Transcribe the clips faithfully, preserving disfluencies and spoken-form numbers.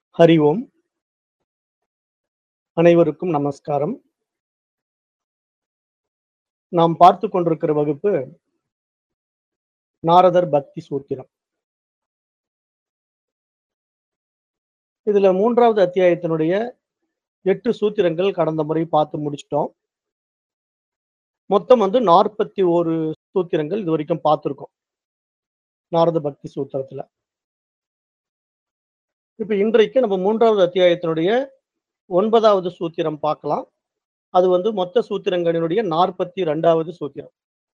ஹரி ஓம். அனைவருக்கும் நமஸ்காரம். நாம் பார்த்துக் கொண்டிருக்கிற வகுப்பு நாரதர் பக்தி சூத்திரம். இதுல மூன்றாவது அத்தியாயத்தினுடைய எட்டு சூத்திரங்கள் கடந்த முறை பார்த்து முடிச்சுட்டோம். மொத்தம் வந்து நாற்பத்தி ஒன்று சூத்திரங்கள் இதுவரைக்கும் பார்த்திருக்கோம். நாரத பக்தி சூத்திரத்துல. இப்ப இன்றைக்கு நம்ம மூன்றாவது அத்தியாயத்தினுடைய ஒன்பதாவது சூத்திரம் பார்க்கலாம். அது வந்து மொத்த சூத்திரங்களினுடைய நாற்பத்தி இரண்டாவது சூத்திரம்.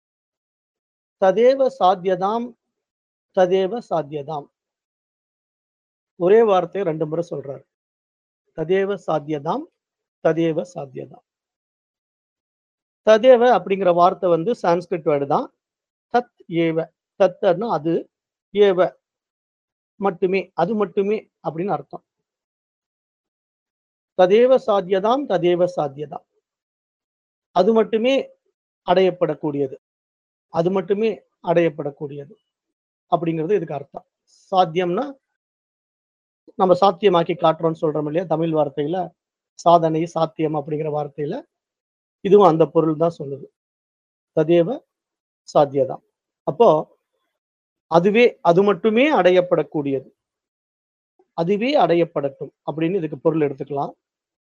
ததேவ சாத்தியதாம் ததேவ சாத்தியதாம். ஒரே வார்த்தையை ரெண்டு முறை சொல்றாரு. ததேவ சாத்தியதாம் ததேவ சாத்தியதாம். ததேவ அப்படிங்கிற வார்த்தை வந்து சான்ஸ்கிரிட் வேர்டு தான். தத் ஏவ. தத்னா அது, ஏவ மட்டுமே, அது மட்டுமே அப்படின்னு அர்த்தம். ததேவ சாத்தியதாம் ததேவ சாத்தியதாம். அது மட்டுமே அடையப்படக்கூடியது. அது மட்டுமே அடையப்படக்கூடியது அப்படிங்கிறது இதுக்கு அர்த்தம். சாத்தியம்னா நம்ம சாத்தியமாக்கி காட்டுறோம்னு சொல்றோம் இல்லையா? தமிழ் வார்த்தையில சாதனை, சாத்தியம் அப்படிங்கிற வார்த்தையில இதுவும் அந்த பொருள் தான் சொல்லுது. ததேவ சாத்தியதாம். அப்போ அதுவே, அது மட்டுமே அடையப்படக்கூடியது. அதுவே அடையப்படட்டும் அப்படின்னு இதுக்கு பொருள் எடுத்துக்கலாம்.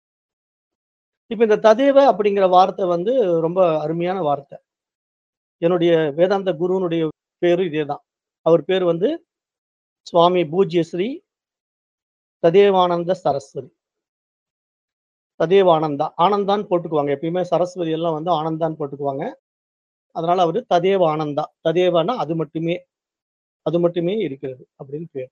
இப்ப இந்த ததேவ அப்படிங்கிற வார்த்தை வந்து ரொம்ப அருமையான வார்த்தை. என்னுடைய வேதாந்த குருவினுடைய பேரு இதேதான். அவர் பேர் வந்து சுவாமி பூஜ்ய ஸ்ரீ ததேவானந்த சரஸ்வதி. ததேவானந்தா. ஆனந்தான்னு போட்டுக்குவாங்க. எப்பயுமே சரஸ்வதி எல்லாம் வந்து ஆனந்தான்னு போட்டுக்குவாங்க. அதனால அவரு ததேவ ஆனந்தா. ததேவனா அது மட்டுமே, அது மட்டுமே இருக்கிறது அப்படின்னு பேர்.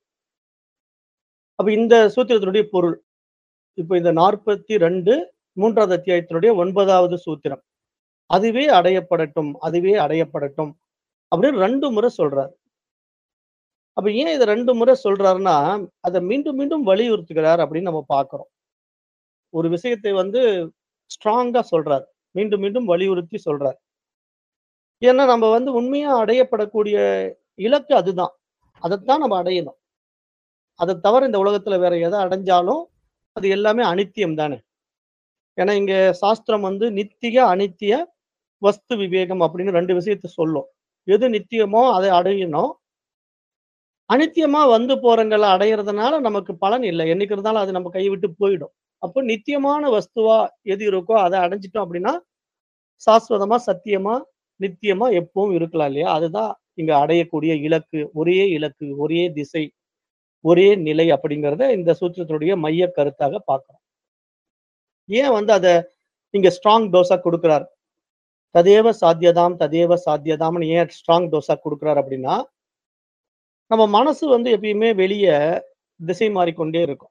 அப்ப இந்த சூத்திரத்தினுடைய பொருள். இப்ப இந்த நாற்பத்தி இரண்டு மூன்றாவது அத்தியாயத்தினுடைய ஒன்பதாவது சூத்திரம். அதுவே அடையப்படட்டும், அதுவே அடையப்படட்டும் அப்படின்னு ரெண்டு முறை சொல்றாரு. அப்ப ஏன் இத ரெண்டு முறை சொல்றாருன்னா, அத மீண்டும் மீண்டும் வலியுறுத்துகிறார் அப்படின்னு நம்ம பார்க்கிறோம். ஒரு விஷயத்தை வந்து ஸ்ட்ராங்கா சொல்றார். மீண்டும் மீண்டும் வலியுறுத்தி சொல்றார். ஏன்னா நம்ம வந்து உண்மையா அடையப்படக்கூடிய இலக்கு அதுதான். அதத்தான் நம்ம அடையணும். அத தவிர இந்த உலகத்துல வேற எத அடைஞ்சாலும் அது எல்லாமே அனித்தியம் தானே. ஏன்னா இங்க சாஸ்திரம் வந்து நித்திய, அனித்திய, வஸ்து விவேகம் அப்படின்னு ரெண்டு விஷயத்த சொல்லும். எது நித்தியமோ அதை அடையணும். அனித்தியமா வந்து போறங்கள அடையறதுனால நமக்கு பலன் இல்ல. என்னைக்கு இருந்தாலும் அது நம்ம கைவிட்டு போயிடும். அப்போ நித்தியமான வஸ்துவா எது இருக்கோ அத அடைஞ்சிட்டோம் அப்படின்னா, சாஸ்வதமா, சத்தியமா, நித்தியமா எப்பவும் இருக்கலாம் இல்லையா? அதுதான் இங்க அடையக்கூடிய இலக்கு. ஒரே இலக்கு, ஒரே திசை, ஒரே நிலை அப்படிங்கிறத இந்த சூத்திரத்தினுடைய மைய கருத்தாக பார்க்கிறோம். ஏன் வந்து அத இங்க ஸ்ட்ராங் டோஸா குடுக்கிறார்? ததேவ சாத்தியதாம் ததேவ சாத்தியதாம்னு ஏன் ஸ்ட்ராங் டோஸா குடுக்கிறார் அப்படின்னா, நம்ம மனசு வந்து எப்பயுமே வெளிய திசை மாறிக்கொண்டே இருக்கும்.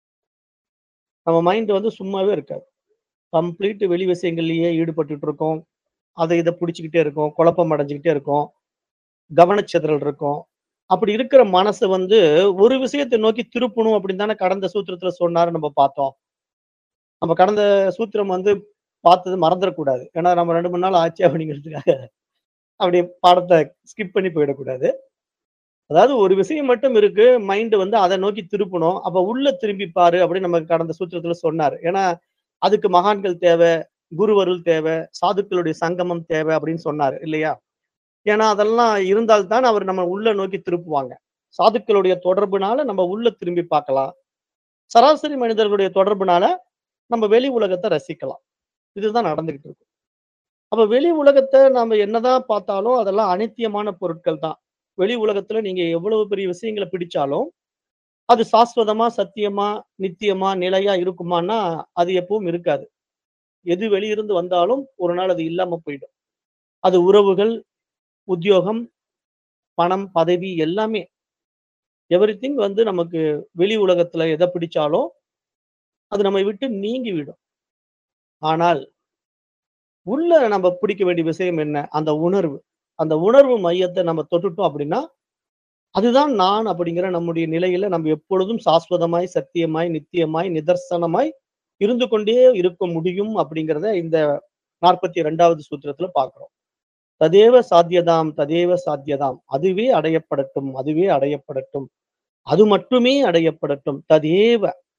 நம்ம மைண்ட் வந்து சும்மாவே இருக்காது. கம்ப்ளீட் வெளி விஷயங்கள்லயே ஈடுபட்டுட்டு இருக்கோம். அத இத புடிச்சுக்கிட்டே இருக்கோம். குழப்பம் அடைஞ்சுக்கிட்டே இருக்கோம். கவனச்சிதறல் இருக்கும். அப்படி இருக்கிற மனச வந்து ஒரு விஷயத்த நோக்கி திருப்பணும் அப்படின்னு தானே கடந்த சூத்திரத்துல சொன்னாருன்னு நம்ம பார்த்தோம். நம்ம கடந்த சூத்திரம் வந்து பார்த்தது மறந்துறக்கூடாது. ஏன்னா நம்ம ரெண்டு, மூணு நாள் ஆச்சு அப்படிங்கிறதுக்காக அப்படி பாடத்த ஸ்கிப் பண்ணி போயிடக்கூடாது. அதாவது ஒரு விஷயம் மட்டும் இருக்கு. மைண்ட் வந்து அத நோக்கி திருப்பணும். அப்ப உள்ள திரும்பி பாரு அப்படின்னு நமக்கு கடந்த சூத்திரத்துல சொன்னாரு. ஏன்னா, அதுக்கு மகான்கள் தேவை, குருவருள் தேவை, சாதுக்களுடைய சங்கமம் தேவை அப்படின்னு சொன்னாரு இல்லையா? ஏன்னா அதெல்லாம் இருந்தால் தான் அவர் நம்ம உள்ள நோக்கி திருப்புவாங்க. சாதுக்களுடைய தொடர்புனால நம்ம உள்ள திரும்பி பார்க்கலாம். சராசரி மனிதர்களுடைய தொடர்புனால நம்ம வெளி உலகத்த ரசிக்கலாம். இதுதான் நடந்துகிட்டு இருக்கு. அப்ப வெளி உலகத்த நாம என்னதான் பார்த்தாலும் அதெல்லாம் அனித்தியமான பொருட்கள் தான். வெளி உலகத்துல நீங்க எவ்வளவு பெரிய விஷயங்கள பிடிச்சாலும், அது சாஸ்வதமா, சத்தியமா, நித்தியமா, நிலையா இருக்குமான்னா, அது எப்பவும் இருக்காது. எது வெளியிருந்து வந்தாலும் ஒரு நாள் அது இல்லாம போயிடும். அது உறவுகள், உத்தியோகம், பணம், பதவி எல்லாமே. எவரிதிங் வந்து நமக்கு வெளி உலகத்துல எத பிடிச்சாலும், அது நம்மை விட்டு நீங்கிவிடும். ஆனால், உள்ள நம்ம பிடிக்க வேண்டிய விஷயம் என்ன? அந்த உணர்வு. அந்த உணர்வு மையத்த நம்ம தொட்டுட்டோம் அப்படின்னா, அதுதான் நான் அப்படிங்கிற நம்முடைய நிலையில நம்ம எப்பொழுதும் சாஸ்வதமாய், சத்தியமாய், நித்தியமாய், நிதர்சனமாய் இருந்து கொண்டே இருக்க முடியும் அப்படிங்கிறத இந்த நாற்பத்தி இரண்டாவது சூத்திரத்துல பார்க்கிறோம். ததேவ சாத்தியதாம் ததேவ சாத்தியதாம். அதுவே அடையப்படட்டும், அதுவே அடையப்படட்டும். அது மட்டுமே அடையப்படட்டும். ததேவ.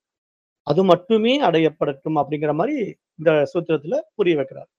அது மட்டுமே அடையப்படட்டும் அப்படிங்கிற மாரி இந்த சூத்திரத்துல புரிய வைக்கிறார்.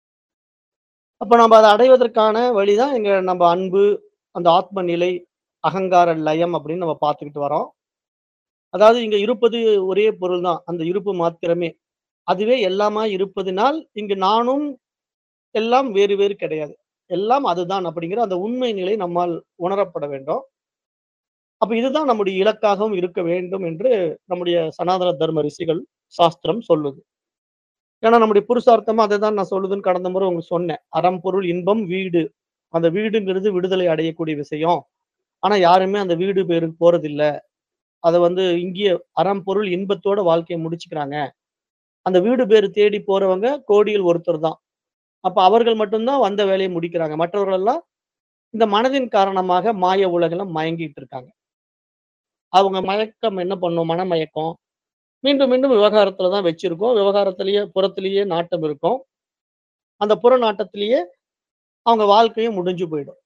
அப்ப நம்ம அத அடைவதற்கான வழிதான் இங்க நம்ம அன்பு, அந்த ஆத்ம நிலை, அகங்கார லயம் அப்படின்னு நம்ம பார்த்துக்கிட்டு வரோம். அதாவது இங்க இருப்பது ஒரே பொருள் தான். அந்த இருப்பு மாத்திரமே. அதுவே எல்லாமா இருப்பதினால், இங்கு நானும் எல்லாம் வேறு வேறு கிடையாது. எல்லாம் அதுதான் அப்படிங்கிற அந்த உண்மை நிலை நம்மால் உணரப்பட வேண்டும். அப்ப இதுதான் நம்முடைய இலக்காகவும் இருக்க வேண்டும் என்று நம்முடைய சனாதன தர்ம ரிஷிகள், சாஸ்திரம் சொல்லுது. ஏன்னா நம்முடைய புருஷார்த்தமா அததான் நான் சொல்லுதுன்னு கடந்த முறை உங்களுக்கு சொன்னேன். அறம், பொருள், இன்பம், வீடு. அந்த வீடுங்கிறது விடுதலை அடையக்கூடிய விஷயம். ஆனா யாருமே அந்த வீடு பேருக்கு போறதில்ல. அத வந்து இங்கேயே அறம், பொருள், இன்பத்தோட வாழ்க்கைய முடிச்சுக்கிறாங்க. அந்த வீடு பேறு தேடி போறவங்க கோடியில் ஒருத்தர் தான். அப்ப அவர்கள் மட்டும் தான் வந்த வேலைய முடிக்கிறாங்க. மற்றவர்கள் எல்லாம் இந்த மனதின் காரணமாக மாய உலகுல மயங்கிட்டு இருக்காங்க. அவங்க மயக்கம் என்ன பண்ணும்? மனமயக்கம். மீண்டும், மீண்டும் விவகாரத்துல தான் வச்சிருக்கும். விவகாரத்திலேயே புறத்திலேயே நாட்டம் இருக்கும். அந்த புற நாட்டத்திலேயே அவங்க வாழ்க்கையும் முடிஞ்சு போயிடும்.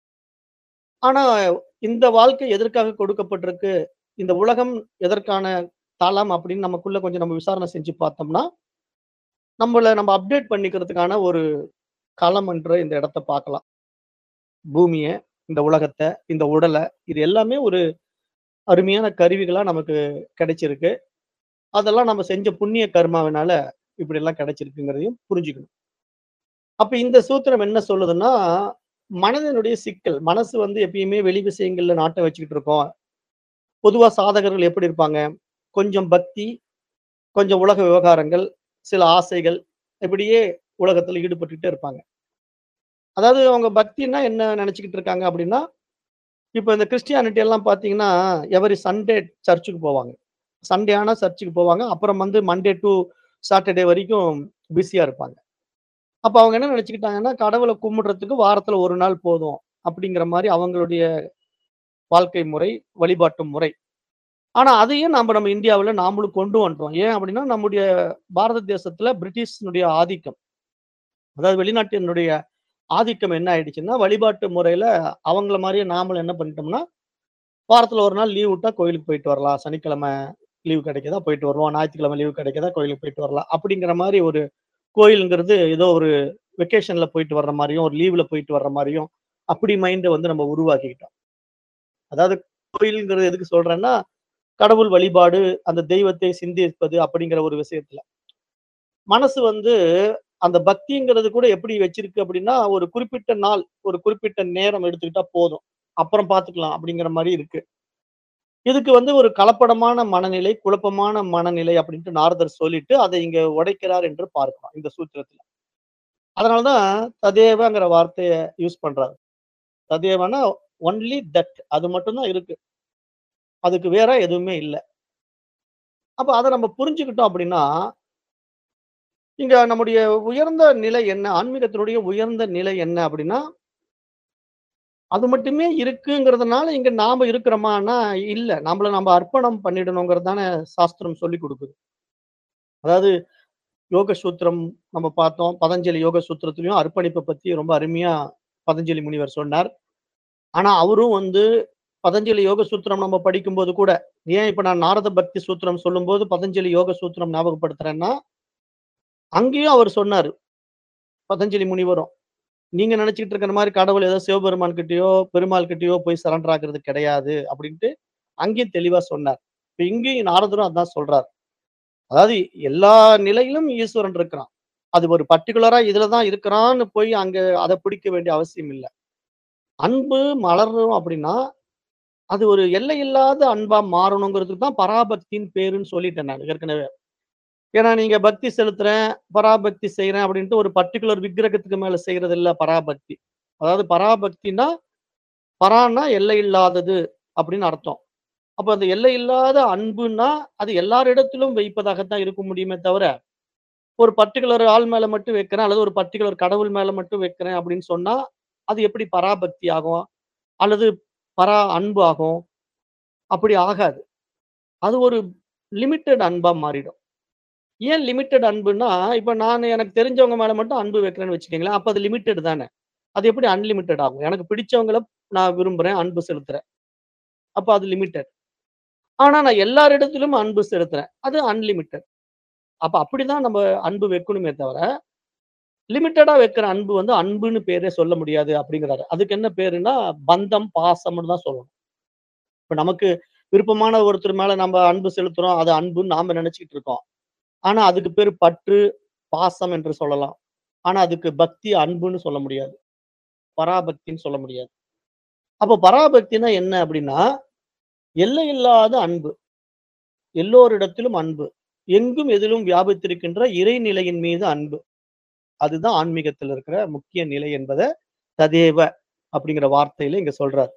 ஆனா, இந்த வாழ்க்கை எதற்காக கொடுக்கப்பட்டிருக்கு? இந்த உலகம் எதற்கான தளம் அப்படின்னு நமக்குள்ள கொஞ்சம் நம்ம விசாரணை செஞ்சு பார்த்தோம்னா, நம்மள நம்ம அப்டேட் பண்ணிக்கிறதுக்கான ஒரு களம் என்ற இந்த இடத்த பார்க்கலாம். பூமிய, இந்த உலகத்த, இந்த உடல, இது எல்லாமே ஒரு அருமையான கருவிகளா நமக்கு கிடைச்சிருக்கு. அதெல்லாம் நம்ம செஞ்ச புண்ணிய கர்மாவினால இப்படியெல்லாம் கிடைச்சிருக்குங்கிறதையும் புரிஞ்சுக்கணும். அப்ப இந்த சூத்திரம் என்ன சொல்லுதுன்னா, மனதினுடைய சிக்கல். மனசு வந்து எப்பயுமே வெளி விஷயங்கள்ல நாட்டம் வச்சுக்கிட்டு இருக்கும். பொதுவா சாதகர்கள் எப்படி இருப்பாங்க? கொஞ்சம் பக்தி, கொஞ்சம் உலக விவகாரங்கள், சில ஆசைகள், இப்படியே உலகத்துல ஈடுபட்டுட்டே இருப்பாங்க. அதாவது அவங்க பக்தின்னா என்ன நெனச்சுக்கிட்டு இருக்காங்க அப்படின்னா, இப்ப இந்த கிறிஸ்டியானிட்டி எல்லாம் பார்த்தீங்கன்னா, எவரி சண்டே சர்ச்சுக்கு போவாங்க. சண்டே ஆனா சர்ச்சுக்கு போவாங்க. அப்புறம் வந்து மண்டே டூ சாட்டர்டே வரைக்கும் பிஸியா இருப்பாங்க. அப்ப அவங்க என்ன நெனச்சுக்கிட்டாங்கன்னா, கடவுள கும்பிடுறதுக்கு வாரத்துல ஒரு நாள் போதும். அப்படிங்கிற மாரி அவங்களுடைய வாழ்க்கை முறை, வழிபாட்டு முறை. ஆனா அதையும் நாம நம்ம இந்தியாவுல நாமளும் கொண்டு வந்துட்டோம். ஏன் அப்படின்னா, நம்முடைய பாரத தேசத்துல பிரிட்டிஷினுடைய ஆதிக்கம். அதாவது வெளிநாட்டினுடைய ஆதிக்கம் என்ன ஆயிடுச்சுன்னா, வழிபாட்டு முறையில அவங்கள மாரியே நாமளும் என்ன பண்ணிட்டோம்னா, வாரத்துல ஒரு நாள் லீவ் விட்டா கோயிலுக்கு போயிட்டு வரலாம். சனிக்கிழமை லீவ் கிடைக்குதா போயிட்டு வருவோம். ஞாயிற்றுக்கிழமை லீவ் கிடைக்குதா கோயிலுக்கு போயிட்டு வரலாம். அப்படிங்கிற மாரி ஒரு கோயில்ங்கிறது ஏதோ ஒரு வெக்கேஷன்ல போயிட்டு வர்ற மாரியும், ஒரு லீவ்ல போயிட்டு வர்ற மாரியும், அப்படி மைண்ட வந்து நம்ம உருவாக்கிக்கிட்டோம். அதாவது கோயில்ங்கிறது எதுக்கு சொல்றேன்னா, கடவுள் வழிபாடு, அந்த தெய்வத்தை சிந்திப்பது அப்படிங்கிற ஒரு விஷயத்துல. மனசு வந்து அந்த பக்திங்கிறது கூட எப்படி வச்சிருக்கு அப்படின்னா, ஒரு குறிப்பிட்ட நாள், ஒரு குறிப்பிட்ட நேரம் எடுத்துக்கிட்டா போதும். அப்புறம் பார்த்துக்கலாம் அப்படிங்கிற மாரி இருக்கு. இதுக்கு வந்து ஒரு கலப்படமான மனநிலை, குழப்பமான மனநிலை அப்படின்ட்டு நாரதர் சொல்லிட்டு, அதை இங்க உடைக்கிறார் என்று பார்க்கிறோம், இந்த சூத்திரத்துல. அதனால தான் ததேவங்கிற வார்த்தைய யூஸ் பண்றாரு. ததேவனா ஒன்லி தட் அது மட்டும் தான் இருக்கு. அதுக்கு வேற எதுவுமே இல்ல. அப்ப அத நம்ம புரிஞ்சுக்கிட்டோம் அப்படின்னா, இங்க நம்முடைய உயர்ந்த நிலை என்ன? ஆன்மீகத்தினுடைய உயர்ந்த நிலை என்ன அப்படின்னா, அது மட்டுமே இருக்குங்கிறதுனால இங்க நாம இருக்கிறோமான்னா, இல்ல. நம்மள நம்ம அர்ப்பணம் பண்ணிடணுங்கிறது தானே சாஸ்திரம் சொல்லிக் குடுக்குது. அதாவது யோக சூத்திரம் நம்ம பார்த்தோம். பதஞ்சலி யோக சூத்திரத்திலயும் அர்ப்பணிப்ப பத்தி ரொம்ப அருமையா பதஞ்சலி முனிவர் சொன்னார். ஆனா அவரும் வந்து பதஞ்சலி யோக சூத்திரம் நம்ம படிக்கும்போது கூட, ஏன் இப்ப நான் நாரத பக்தி சூத்திரம் சொல்லும்போது பதஞ்சலி யோக சூத்திரம் ஞாபகப்படுத்துறேன்னா, அங்கேயும் அவர் சொன்னாரு. பதஞ்சலி முனிவரும். நீங்க நினைச்சுக்கிட்டு இருக்கிற மாரி கடவுள் ஏதோ சிவபெருமான் கிட்டயோ, பெருமாள் கிட்டயோ போய் சரண்டர் ஆகுறது கிடையாது அப்டின்ட்டு அங்கேயும் தெளிவா சொன்னார். இப்ப இங்கேயும் நாரதரும் அதான் சொல்றார். அதாவது எல்லா நிலையிலும் ஈஸ்வரன் இருக்கிறான். அது ஒரு பர்ட்டிகுலரா இதுல தான் இருக்கிறான்னு போய் அங்க அத பிடிக்க வேண்டிய அவசியம் இல்ல. அன்பு மலரணும் அப்டின்னா, அது ஒரு எல்லையில்லாத அன்பா மாறணுங்கிறதுக்கு தான் பராபக்தின்னு பேருன்னு சொல்லிட்டேன் நான் ஏற்கனவே. ஏன்னா நீங்க பக்தி செலுத்துறேன், பராபக்தி செய்றேன் அப்டின்ட்டு ஒரு பர்ட்டிகுலர் விக்கிரகத்துக்கு மேல செய்றது இல்ல பராபக்தி. அதாவது பராபக்தின்னா, பரான்னா எல்லை இல்லாதது அப்படின்னு அர்த்தம். அப்ப அந்த எல்லை இல்லாத அன்புன்னா, அது எல்லாரிடத்திலும் வைப்பதாக தான் இருக்க முடியுமே தவிர, ஒரு பர்ட்டிகுலர் ஆள் மேல மட்டும் வைக்கிறேன், அல்லது ஒரு பர்ட்டிகுலர் கடவுள் மேல மட்டும் வைக்கிறேன் அப்படின்னு சொன்னா, அது எப்படி பராபக்தி ஆகும்? அல்லது பரா அன்பு ஆகும்? அப்படி ஆகாது. அது ஒரு லிமிட்டட் அன்பா மாறிடும். ஏன் லிமிட்டட் அன்புன்னா, இப்ப நானு எனக்கு தெரிஞ்சவங்க மேல மட்டும் அன்பு வைக்கிறேன்னு வச்சுக்கங்களேன். அப்ப அது லிமிட்டட் தானே. அது எப்படி அன்லிமிட்டட் ஆகும்? எனக்கு பிடிச்சவங்கள நான் விரும்புறேன், அன்பு செலுத்துறேன். அப்ப அது லிமிட்டட். ஆனா நான் எல்லாரிடத்திலும் அன்பு செலுத்துறேன். அது அன்லிமிட்டட். அப்ப அப்படிதான் நம்ம அன்பு வைக்கணுமே தவிர, லிமிட்டடா வைக்கிற அன்பு வந்து அன்புன்னு பேரே சொல்ல முடியாது அப்படிங்கிறாரு. அதுக்கு என்ன பேருன்னா, பந்தம், பாசம்ன்னு தான் சொல்லணும். இப்ப நமக்கு விருப்பமான ஒருத்தர் மேல நம்ம அன்பு செலுத்துறோம். அது அன்புன்னு நாம நெனச்சுக்கிட்டு இருக்கோம். ஆனா அதுக்கு பேரு பற்று, பாசம் என்று சொல்லலாம். ஆனா அதுக்கு பக்தி, அன்புன்னு சொல்ல முடியாது. பராபக்தின்னு சொல்ல முடியாது. அப்ப பராபக்தின்னா என்ன அப்படின்னா, எல்லையில்லாத அன்பு. எல்லோரிடத்திலும் அன்பு. எங்கும் எதிலும் வியாபித்திருக்கின்ற இறைநிலையின் மீது அன்பு. அதுதான் ஆன்மீகத்துல இருக்கிற முக்கிய நிலை என்பத ததேவ அப்படிங்கிற வார்த்தையில இங்க சொல்றார்.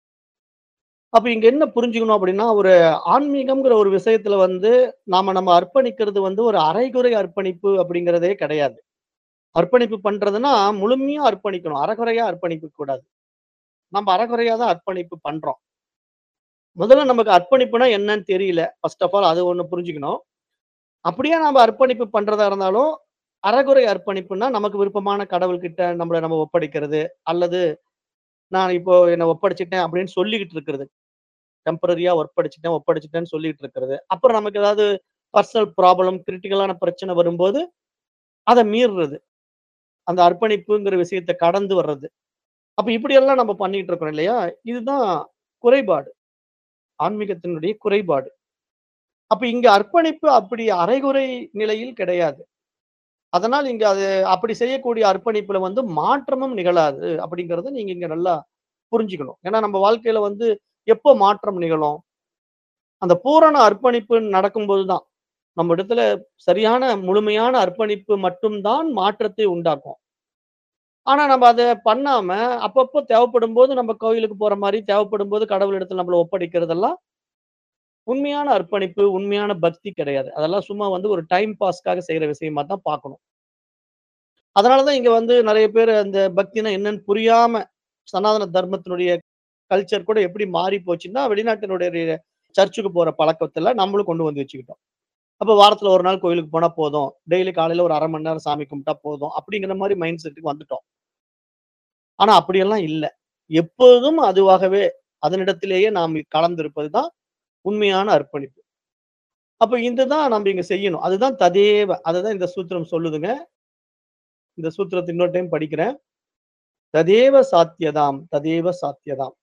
அப்ப இங்க என்ன புரிஞ்சுக்கணும் அப்படின்னா, ஒரு ஆன்மீகம்ங்கிற ஒரு விஷயத்துல வந்து நாம நம்ம அர்ப்பணிக்கிறது வந்து ஒரு அரைகுறை அர்ப்பணிப்பு அப்படிங்கிறதே கிடையாது. அர்ப்பணிப்பு பண்றதுன்னா முழுமையா அர்ப்பணிக்கணும். அரைகுறையா அர்ப்பணிக்க கூடாது. நம்ம அரைகுறையா தான் அர்ப்பணிப்பு பண்றோம். முதல்ல நமக்கு அர்ப்பணிப்புனா என்னன்னு தெரியல. ஃபர்ஸ்ட் ஆஃப் ஆல் அது ஒண்ணு புரிஞ்சுக்கணும். அப்படியே நாம அர்ப்பணிப்பு பண்றதா இருந்தாலும், அரைகுறை அர்ப்பணிப்புன்னா நமக்கு விருப்பமான கடவுள்கிட்ட நம்மள நம்ம ஒப்படைக்கிறது. அல்லது நான் இப்போ என்ன ஒப்படைச்சுட்டேன் அப்படின்னு சொல்லிக்கிட்டு இருக்கிறது. டெம்பரரியா ஒப்படைச்சுட்டேன், ஒப்படைச்சுட்டேன்னு சொல்லிட்டு இருக்கிறது. அப்புறம் நமக்கு ஏதாவது பர்சனல் ப்ராப்ளம், கிரிட்டிக்கலான பிரச்சனை வரும்போது, அத மீறுறது. அந்த அர்ப்பணிப்புங்கிற விஷயத்த கடந்து வர்றது. அப்ப இப்படியெல்லாம் நம்ம பண்ணிட்டு இருக்கிறோம் இல்லையா? இதுதான் குறைபாடு. ஆன்மீகத்தினுடைய குறைபாடு. அப்ப இங்க அர்ப்பணிப்பு அப்படி அரைகுறை நிலையில் கிடையாது. அதனால் இங்க அது அப்படி செய்யக்கூடிய அர்ப்பணிப்புல வந்து மாற்றமும் நிகழாது அப்படிங்கிறத நீங்க இங்க நல்லா புரிஞ்சுக்கணும். ஏன்னா நம்ம வாழ்க்கையில வந்து எப்போ மாற்றம் நிகழும்? அந்த பூரண அர்ப்பணிப்பு நடக்கும்போது தான். நம்ம இடத்துல சரியான முழுமையான அர்ப்பணிப்பு மட்டும் தான் மாற்றத்தை உண்டாக்கும். ஆனா நம்ம அத பண்ணாம, அப்பப்போ தேவைப்படும்போது நம்ம கோயிலுக்கு போற மாரி, தேவைப்படும்போது கடவுளிடத்துல நம்மள ஒப்படைக்கிறதெல்லாம் உண்மையான அர்ப்பணிப்பு, உண்மையான பக்தி கிடையாது. அதெல்லாம் சும்மா வந்து ஒரு டைம் பாஸ்க்காக செய்ற விஷயமா தான் பார்க்கணும். அதனால தான் இங்க வந்து நெறைய பேரு அந்த பக்தினா என்னன்னு புரியாம, சனாதன தர்மத்தினுடைய கல்ச்சர் கூட எப்படி மாறி போச்சுன்னா, வெளிநாட்டினுடைய சர்ச்சுக்கு போற பழக்கத்துல நம்மளும் கொண்டு வந்து வச்சுக்கிட்டோம். அப்ப வாரத்துல ஒரு நாள் கோயிலுக்கு போனா போதும். டெய்லி காலையில ஒரு அரை மணி நேரம் சாமி கும்பிட்டா போதும். அப்படிங்கிற மாரி மைண்ட் செட்டுக்கு வந்துட்டோம். ஆனா அப்படியெல்லாம் இல்ல. எப்போதும் அதுவாகவே அதனிடத்திலேயே நாம் கலந்திருப்பது தான் உண்மையான அர்ப்பணிப்பு. அப்ப இதுதான் நம்ம இங்க செய்யணும். அதுதான் ததேவ. அததான் இந்த சூத்திரம் சொல்லுதுங்க. இந்த சூத்திரத்த இன்னொரு டைம் படிக்கிறேன். ததேவ சாத்தியதாம், ததேவ சாத்தியதாம்.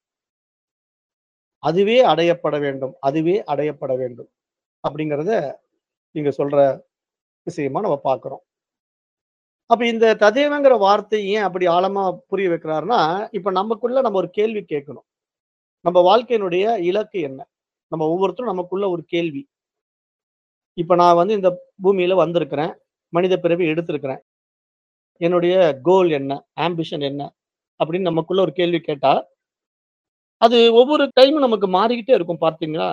அதுவே அடையப்பட வேண்டும். அதுவே அடையப்பட வேண்டும். அப்படிங்கிறத இங்க சொல்ற விஷயமா நம்ம பார்க்கிறோம். அப்ப இந்த ததேவங்கிற வார்த்தை ஏன் அப்படி ஆழமா புரிய வைக்கிறாருன்னா, இப்ப நமக்குள்ள நம்ம ஒரு கேள்வி கேட்கணும். நம்ம வாழ்க்கையினுடைய இலக்கு என்ன? நம்ம ஒவ்வொருத்தரும் நமக்குள்ள ஒரு கேள்வி. இப்ப நான் வந்து இந்த பூமியில வந்திருக்கிறேன். மனித பிறவி எடுத்திருக்கிறேன். என்னுடைய கோல் என்ன? ஆம்பிஷன் என்ன? அப்படின்னு நமக்குள்ள ஒரு கேள்வி கேட்டா, அது ஒவ்வொரு டைமும் நமக்கு மாறிக்கிட்டே இருக்கும் பார்த்தீங்களா?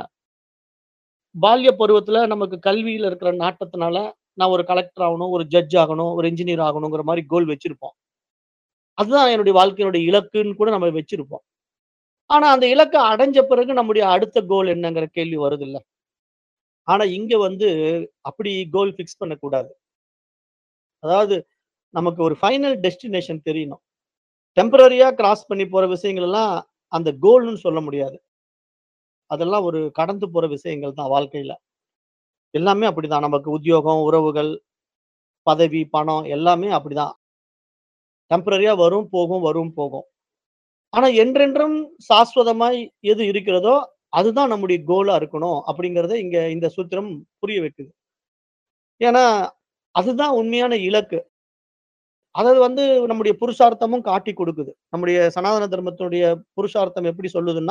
பால்ய பருவத்துல நமக்கு கல்வியில இருக்கிற நாட்டத்தினால, நான் ஒரு கலெக்டர் ஆகணும், ஒரு ஜட்ஜ் ஆகணும், ஒரு என்ஜினியர் ஆகணுங்கிற மாரி கோல் வச்சிருப்போம். அதுதான் என்னுடைய வாழ்க்கையினுடைய இலக்குன்னு கூட நம்ம வச்சிருப்போம். ஆனா அந்த இலக்க அடைஞ்ச பிறகு நம்முடைய அடுத்த கோல் என்னங்கிற கேள்வி வருதுல்ல. ஆனா இங்க வந்து அப்படி கோல் ஃபிக்ஸ் பண்ணக்கூடாது. அதாவது நமக்கு ஒரு ஃபைனல் டெஸ்டினேஷன் தெரியணும். டெம்பரரியா கிராஸ் பண்ணி போற விஷயங்கள் எல்லாம் அந்த கோல்ன்னு சொல்ல முடியாது. அதெல்லாம் ஒரு கடந்து போற விஷயங்கள் தான் வாழ்க்கையில. எல்லாமே அப்படிதான். நமக்கு உத்தியோகம், உறவுகள், பதவி, பணம் எல்லாமே அப்படிதான். டெம்பரரியா வரும், போகும், வரும், போகும். ஆனா என்றென்றும் சாஸ்வதமாய் எது இருக்கிறதோ, அதுதான் நம்முடைய கோலா இருக்கணும் அப்படிங்கிறத இங்க இந்த சூத்திரம் புரிய வைக்குது. ஏன்னா, அதுதான் உண்மையான இலக்கு. அத வந்து நம்முடைய புருஷார்த்தமும் காட்டிக் குடுக்குது. நம்முடைய சனாதன தர்மத்தினுடைய புருஷார்த்தம் எப்படி சொல்லுதுன்னா,